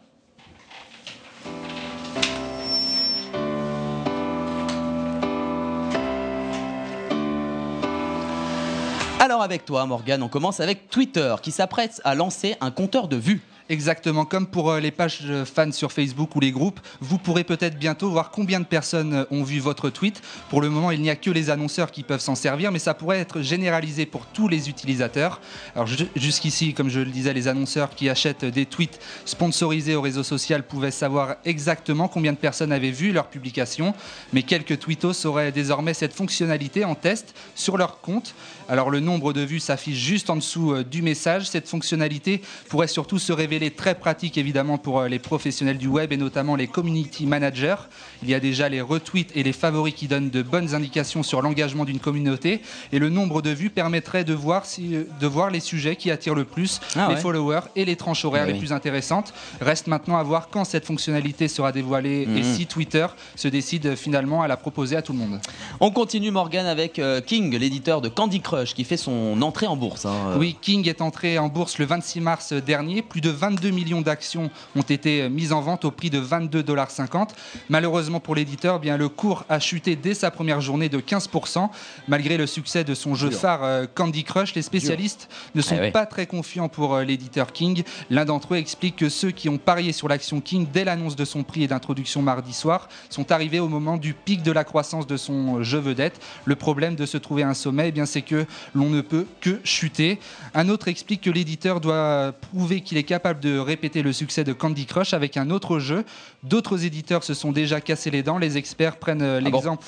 Alors avec toi, Morgane, on commence avec Twitter qui s'apprête à lancer un compteur de vues. Exactement, comme pour euh, les pages euh, fans sur Facebook ou les groupes, vous pourrez peut-être bientôt voir combien de personnes euh, ont vu votre tweet. Pour le moment, il n'y a que les annonceurs qui peuvent s'en servir, mais ça pourrait être généralisé pour tous les utilisateurs. Alors ju- jusqu'ici, comme je le disais, les annonceurs qui achètent des tweets sponsorisés au réseau social pouvaient savoir exactement combien de personnes avaient vu leur publication, mais quelques tweetos auraient désormais cette fonctionnalité en test sur leur compte. Alors le nombre de vues s'affiche juste en dessous euh, du message. Cette fonctionnalité pourrait surtout se révéler très pratique évidemment pour euh, les professionnels du web et notamment les community managers. Il y a déjà les retweets et les favoris qui donnent de bonnes indications sur l'engagement d'une communauté et le nombre de vues permettrait de voir, si, euh, de voir les sujets qui attirent le plus Ah les ouais. followers et les tranches horaires Ah les oui. plus intéressantes. Reste maintenant à voir quand cette fonctionnalité sera dévoilée et Mhm. si Twitter se décide finalement à la proposer à tout le monde. On continue, Morgane, avec euh, King, l'éditeur de Candy Crush, qui fait son entrée en bourse. hein. Oui, King est entré en bourse le vingt-six mars dernier. Plus de vingt-deux millions d'actions ont été mises en vente au prix de vingt-deux dollars cinquante. Malheureusement pour l'éditeur, eh bien, le cours a chuté dès sa première journée de quinze pour cent. Malgré le succès de son jeu Dur. phare euh, Candy Crush, les spécialistes ne sont Ah ouais. pas très confiants pour euh, l'éditeur King. L'un d'entre eux explique que ceux qui ont parié sur l'action King dès l'annonce de son prix et d'introduction mardi soir sont arrivés au moment du pic de la croissance de son jeu vedette. Le problème de se trouver à un sommet, eh bien, c'est que l'on ne peut que chuter. Un autre explique que l'éditeur doit prouver qu'il est capable de répéter le succès de Candy Crush avec un autre jeu. D'autres éditeurs se sont déjà cassés les dents. Les experts prennent euh, Ah bon l'exemple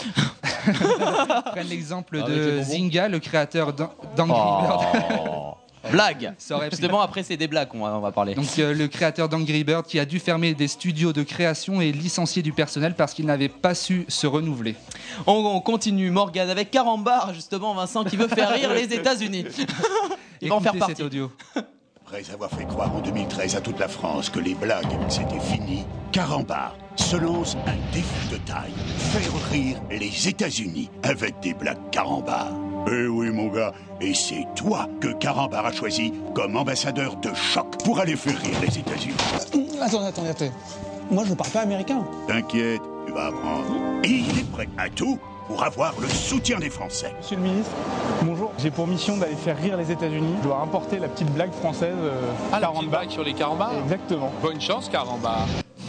prennent l'exemple Avec les de bonbons Zynga, le créateur d'An- d'Angry Bird. Oh. Blague. Ça aurait pu- Justement, après, c'est des blagues qu'on va, on va parler. Donc euh, le créateur d'Angry Bird qui a dû fermer des studios de création et licencier du personnel parce qu'il n'avait pas su se renouveler. On, on continue, Morgane, avec Carambar, justement, Vincent, qui veut faire rire les États-Unis. Il va en faire Écoutez partie. cet audio. Après avoir fait croire en deux mille treize à toute la France que les blagues c'était fini, Carambar se lance un défi de taille. Faire rire les États-Unis avec des blagues Carambar. Eh oui mon gars, et c'est toi que Carambar a choisi comme ambassadeur de choc pour aller faire rire les États-Unis. Attendez, attendez, attendez. Moi, je parle pas américain. T'inquiète, tu vas apprendre. Et il est prêt à tout pour avoir le soutien des Français. Monsieur le ministre, bonjour. J'ai pour mission d'aller faire rire les États-Unis. Je dois importer la petite blague française. Euh, Ah, la Carambar. petite blague sur les carambars. Exactement. Bonne chance, Carambar.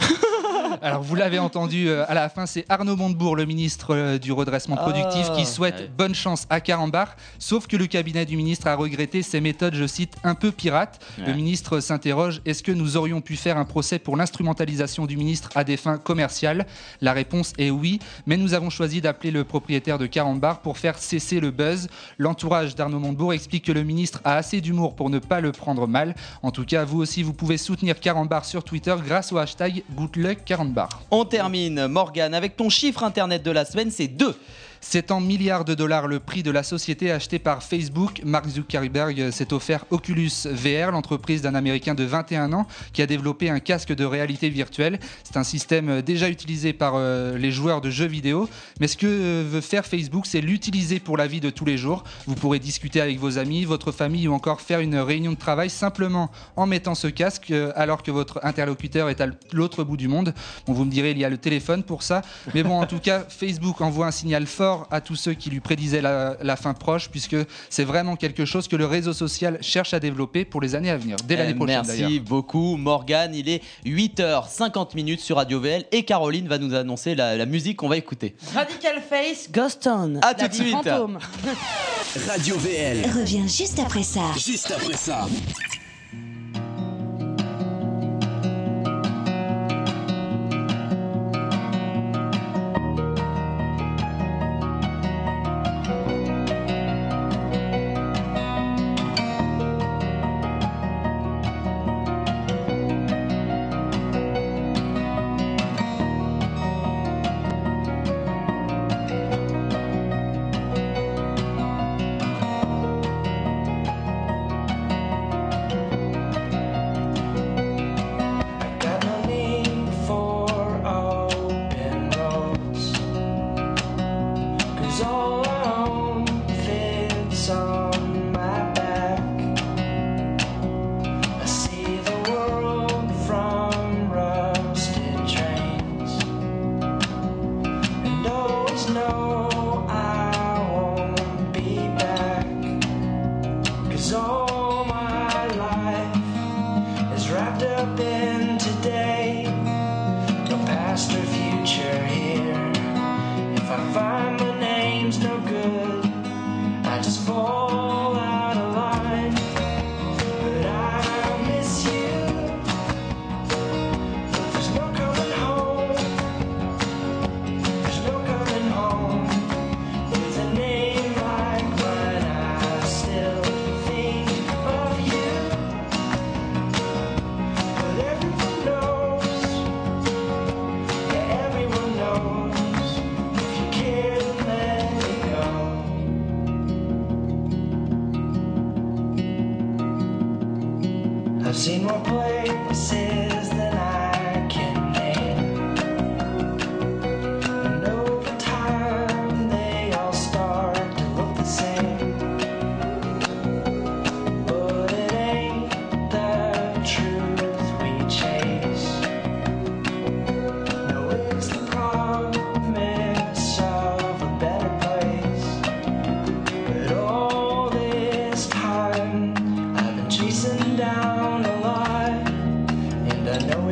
Alors vous l'avez entendu euh, à la fin, c'est Arnaud Montebourg, le ministre euh, du redressement productif, Ah, qui souhaite ouais. bonne chance à Carambar, sauf que le cabinet du ministre a regretté ses méthodes, je cite, un peu pirates. Ouais. Le ministre s'interroge, est-ce que nous aurions pu faire un procès pour l'instrumentalisation du ministre à des fins commerciales ? La réponse est oui, mais nous avons choisi d'appeler le propriétaire de Carambar pour faire cesser le buzz. L'entourage d'Arnaud Montebourg explique que le ministre a assez d'humour pour ne pas le prendre mal. En tout cas, vous aussi, vous pouvez soutenir Carambar sur Twitter grâce au hashtag GoodLuckCarambar. On termine, Morgane, avec ton chiffre internet de la semaine, c'est deux. C'est en milliards de dollars le prix de la société achetée par Facebook. Mark Zuckerberg s'est offert Oculus V R, l'entreprise d'un Américain de vingt et un ans qui a développé un casque de réalité virtuelle. C'est un système déjà utilisé par euh, les joueurs de jeux vidéo. Mais ce que euh, veut faire Facebook, c'est l'utiliser pour la vie de tous les jours. Vous pourrez discuter avec vos amis, votre famille ou encore faire une réunion de travail simplement en mettant ce casque euh, alors que votre interlocuteur est à l'autre bout du monde. Bon, vous me direz, il y a le téléphone pour ça. Mais bon, en tout cas, Facebook envoie un signal fort à tous ceux qui lui prédisaient la, la fin proche, puisque c'est vraiment quelque chose que le réseau social cherche à développer pour les années à venir, dès l'année Eh, prochaine Merci d'ailleurs. beaucoup Morgane, il est huit heures cinquante sur Radio V L et Caroline va nous annoncer la, la musique qu'on va écouter. Radical Face, Ghost Town. À La tout de vie suite. fantôme. Radio V L. Reviens juste après ça. Juste après ça. Got no need for open roads, 'cause all I own fits on my back. I see the world from rusted trains, and always know I won't be back, 'cause all my life is wrapped up in today, no past or future here. If I find my name's no good, I just fall out of line. But I'll miss you. There's no coming home. There's no coming home with a name like mine. I still think of you. But everyone knows, yeah, everyone knows, if you care to let it go. I've seen more places than I can name, and over time they all start to look the same. But it ain't the truth we chase. No, it's the promise of a better place. But all this time I've been chasing down a lie, and I know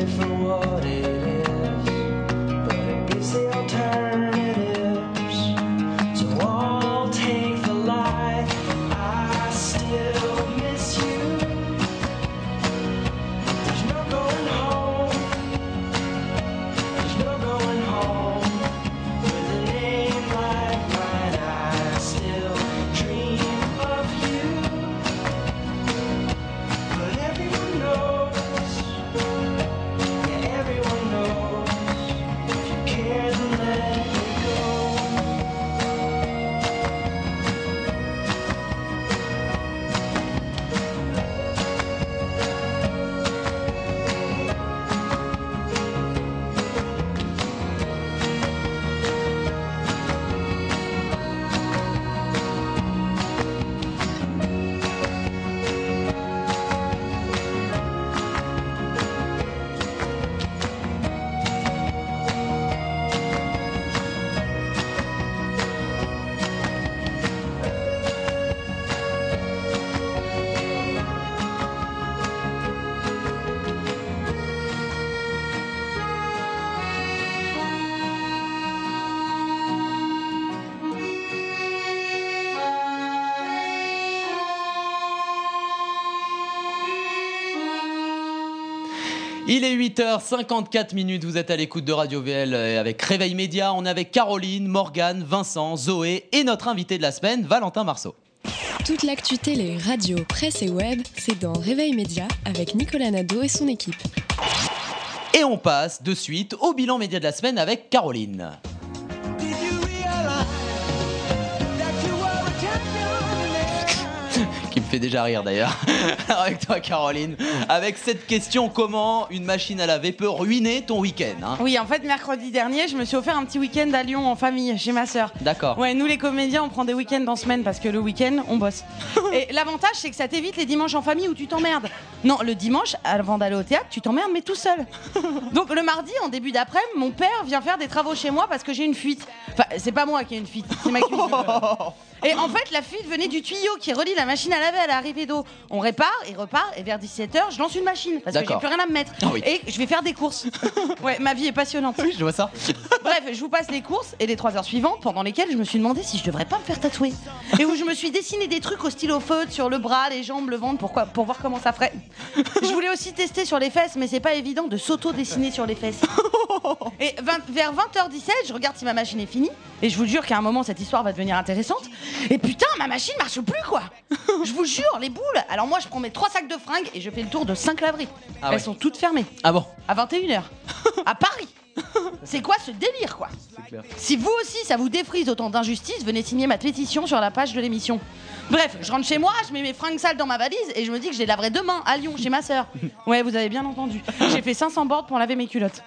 Il est huit heures cinquante-quatre minutes, vous êtes à l'écoute de Radio V L avec Réveil Média. On est avec Caroline, Morgane, Vincent, Zoé et notre invité de la semaine, Valentin Marceau. Toute l'actu télé, radio, presse et web, c'est dans Réveil Média avec Nicolas Nadeau et son équipe. Et on passe de suite au bilan média de la semaine avec Caroline. Qui me fait déjà rire d'ailleurs. Alors avec toi Caroline, avec cette question, comment une machine à laver peut ruiner ton week-end hein? Oui, en fait, mercredi dernier, je me suis offert un petit week-end à Lyon en famille, chez ma sœur. D'accord. Ouais, nous les comédiens, on prend des week-ends en semaine parce que le week-end, on bosse. Et l'avantage, c'est que ça t'évite les dimanches en famille où tu t'emmerdes. Non, le dimanche, avant d'aller au théâtre, tu t'emmerdes, mais tout seul. Donc le mardi, en début d'après-midi, mon père vient faire des travaux chez moi parce que j'ai une fuite. Enfin, c'est pas moi qui ai une fuite, c'est ma cuisine. Et en fait, la fuite venait du tuyau qui relie la machine à laver à l'arrivée d'eau. On répare, il repart, et vers dix-sept heures, je lance une machine parce que j'ai D'accord. plus rien à me mettre. Ah oui. Et je vais faire des courses. Ouais, ma vie est passionnante. Oui, je vois ça. Bref, je vous passe les courses et les trois heures suivantes pendant lesquelles je me suis demandé si je devrais pas me faire tatouer. Et où je me suis dessiné des trucs au stylo feutre sur le bras, les jambes, le ventre, pourquoi, pour voir comment ça ferait. Je voulais aussi tester sur les fesses, mais c'est pas évident de s'auto-dessiner sur les fesses. Et vingt vers vingt heures dix-sept, je regarde si ma machine est finie. Et je vous jure qu'à un moment, cette histoire va devenir intéressante. Et putain, ma machine marche plus, quoi. Je vous jure, les boules. Alors moi, je prends mes trois sacs de fringues et je fais le tour de cinq laveries. Ah Elles ouais. sont toutes fermées. Ah bon? À vingt et une heures. À Paris. C'est quoi ce délire, quoi? Clair. Si vous aussi, ça vous défrise autant d'injustice, venez signer ma pétition sur la page de l'émission. Bref, je rentre chez moi, je mets mes fringues sales dans ma valise et je me dis que je les laverai demain à Lyon, chez ma sœur. Ouais, vous avez bien entendu. J'ai fait cinq cents bords pour laver mes culottes.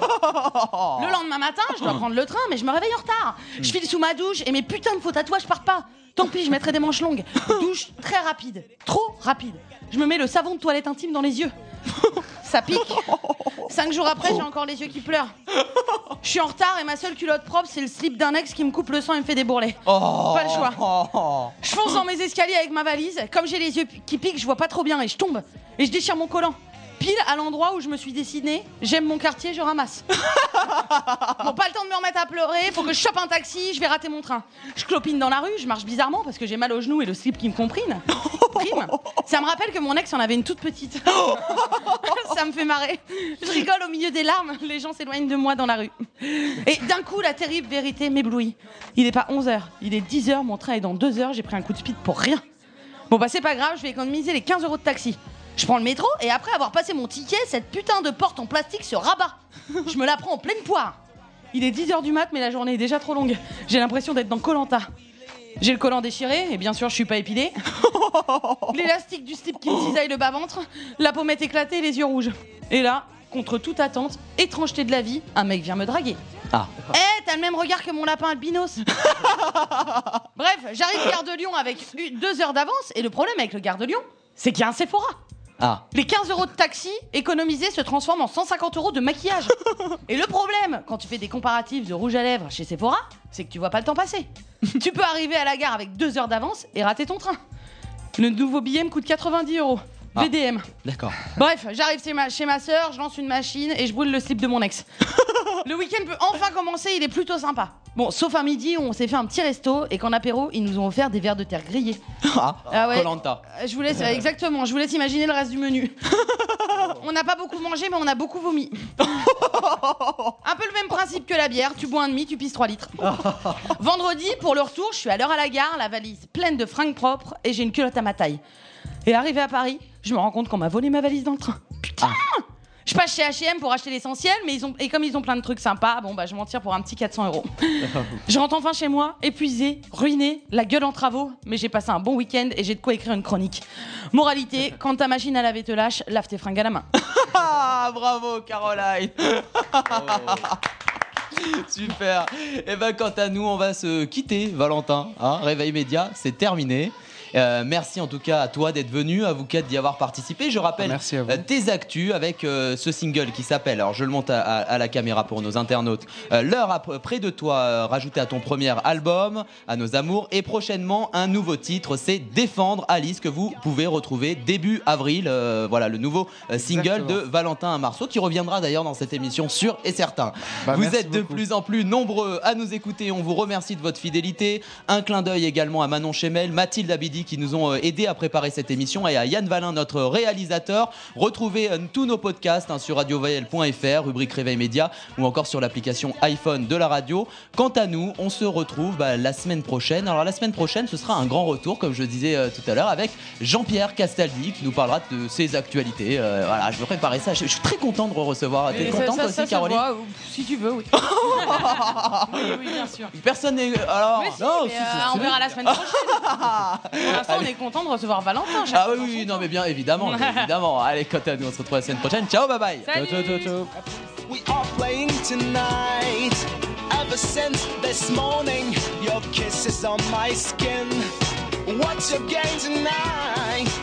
Le lendemain matin, je dois prendre le train, mais je me réveille en retard. Je file sous ma douche et mes putains de faux tatouages partent pas. Tant pis, je mettrai des manches longues. Douche très rapide, trop rapide. Je me mets le savon de toilette intime dans les yeux. Ça pique. Cinq jours après, j'ai encore les yeux qui pleurent. Je suis en retard et ma seule culotte propre, c'est le slip d'un ex qui me coupe le sang et me fait des bourrelets. Oh. Pas le choix. Je fonce dans mes escaliers avec ma valise. Comme j'ai les yeux qui piquent, je vois pas trop bien et je tombe. Et je déchire mon collant. Pile à l'endroit où je me suis dessiné, j'aime mon quartier, je ramasse. Bon, pas le temps de me remettre à pleurer, faut que je chope un taxi, je vais rater mon train. Je clopine dans la rue, je marche bizarrement parce que j'ai mal aux genoux et le slip qui me comprime. Prime. Ça me rappelle que mon ex en avait une toute petite. Ça me fait marrer. Je rigole au milieu des larmes, les gens s'éloignent de moi dans la rue. Et d'un coup, la terrible vérité m'éblouit. Il est pas onze heures, il est dix heures, mon train est dans deux heures, j'ai pris un coup de speed pour rien. Bon bah c'est pas grave, je vais économiser les quinze euros de taxi. Je prends le métro et après avoir passé mon ticket, cette putain de porte en plastique se rabat. Je me la prends en pleine poire. Il est dix heures du mat, mais la journée est déjà trop longue. J'ai l'impression d'être dans Koh-Lanta. J'ai le collant déchiré, et bien sûr je suis pas épilée. L'élastique du slip qui me cisaille le bas-ventre, la pommette éclatée et les yeux rouges. Et là, contre toute attente, étrangeté de la vie, un mec vient me draguer. Ah. Eh, hey, t'as le même regard que mon lapin albinos. Bref, j'arrive gare de Lyon avec une, deux heures d'avance, et le problème avec le gare de Lyon, c'est qu'il y a un Sephora. Ah. Les quinze euros de taxi économisés se transforment en cent cinquante euros de maquillage. Et le problème, quand tu fais des comparatifs de rouge à lèvres chez Sephora, c'est que tu vois pas le temps passer. Tu peux arriver à la gare avec deux heures d'avance et rater ton train. Le nouveau billet me coûte quatre-vingt-dix euros. Ah. V D M. D'accord. Bref, j'arrive chez ma, chez ma soeur, je lance une machine et je brûle le slip de mon ex. Le week-end peut enfin commencer, il est plutôt sympa. Bon, sauf à midi où on s'est fait un petit resto et qu'en apéro, ils nous ont offert des verres de terre grillés. Ah, Ah ouais. Koh-Lanta. Euh, Je vous laisse, euh, exactement, je vous laisse imaginer le reste du menu. On n'a pas beaucoup mangé, mais on a beaucoup vomi. Un peu le même principe que la bière, tu bois un demi, tu pisses trois litres. Vendredi, pour le retour, je suis à l'heure à la gare, la valise pleine de fringues propres et j'ai une culotte à ma taille. Et arrivé à Paris, je me rends compte qu'on m'a volé ma valise dans le train. Putain. Je passe chez H et M pour acheter l'essentiel, mais ils ont et comme ils ont plein de trucs sympas, bon bah je m'en tire pour un petit quatre cents euros. Je rentre enfin chez moi, épuisée, ruinée, la gueule en travaux, mais j'ai passé un bon week-end et j'ai de quoi écrire une chronique. Moralité, quand ta machine à laver te lâche, lave tes fringues à la main. Ah, bravo Caroline. Super. Et ben quant à nous, on va se quitter, Valentin. Hein, Réveil Média, c'est terminé. Euh, merci en tout cas à toi d'être venu, à vous quatre d'y avoir participé. Je rappelle euh, tes actus avec euh, ce single qui s'appelle, alors je le monte à, à, à la caméra pour nos internautes, euh, L'heure après, près de toi, euh, rajouté à ton premier album, à nos amours, et prochainement un nouveau titre, c'est Défendre Alice, que vous pouvez retrouver début avril. Euh, voilà le nouveau euh, single Exactement. de Valentin Marceau, qui reviendra d'ailleurs dans cette émission sûr et certain. Bah, vous êtes beaucoup. De plus en plus nombreux à nous écouter, on vous remercie de votre fidélité. Un clin d'œil également à Manon Chemel, Mathilde Abidi Mehdi qui nous ont euh, aidés à préparer cette émission et à Yann Valin, notre réalisateur. Retrouvez euh, tous nos podcasts hein, sur radio v l point f r, rubrique Réveil Média ou encore sur l'application iPhone de la radio. Quant à nous, on se retrouve bah, la semaine prochaine. Alors la semaine prochaine, ce sera un grand retour, comme je disais euh, tout à l'heure, avec Jean-Pierre Castaldi qui nous parlera de ses actualités. Euh, voilà, je me préparais ça. Je, je suis très content de recevoir. T'es Et contente ça, ça, aussi, ça se Caroline? voit, ou- Si tu veux, oui. oui, oui, bien sûr. Personne n'est. Alors. Mais si, non, mais, si, euh, si, on si. verra la semaine prochaine. Pour l'instant, on est content de recevoir Valentin. chaque Ah oui, fois. oui, non, mais bien évidemment, bien évidemment. Allez, quant à nous, on se retrouve la semaine prochaine. Ciao, bye bye. Salut. Ciao, ciao, ciao. We are playing tonight. Ever since this morning, your kiss is on my skin. What's your game tonight?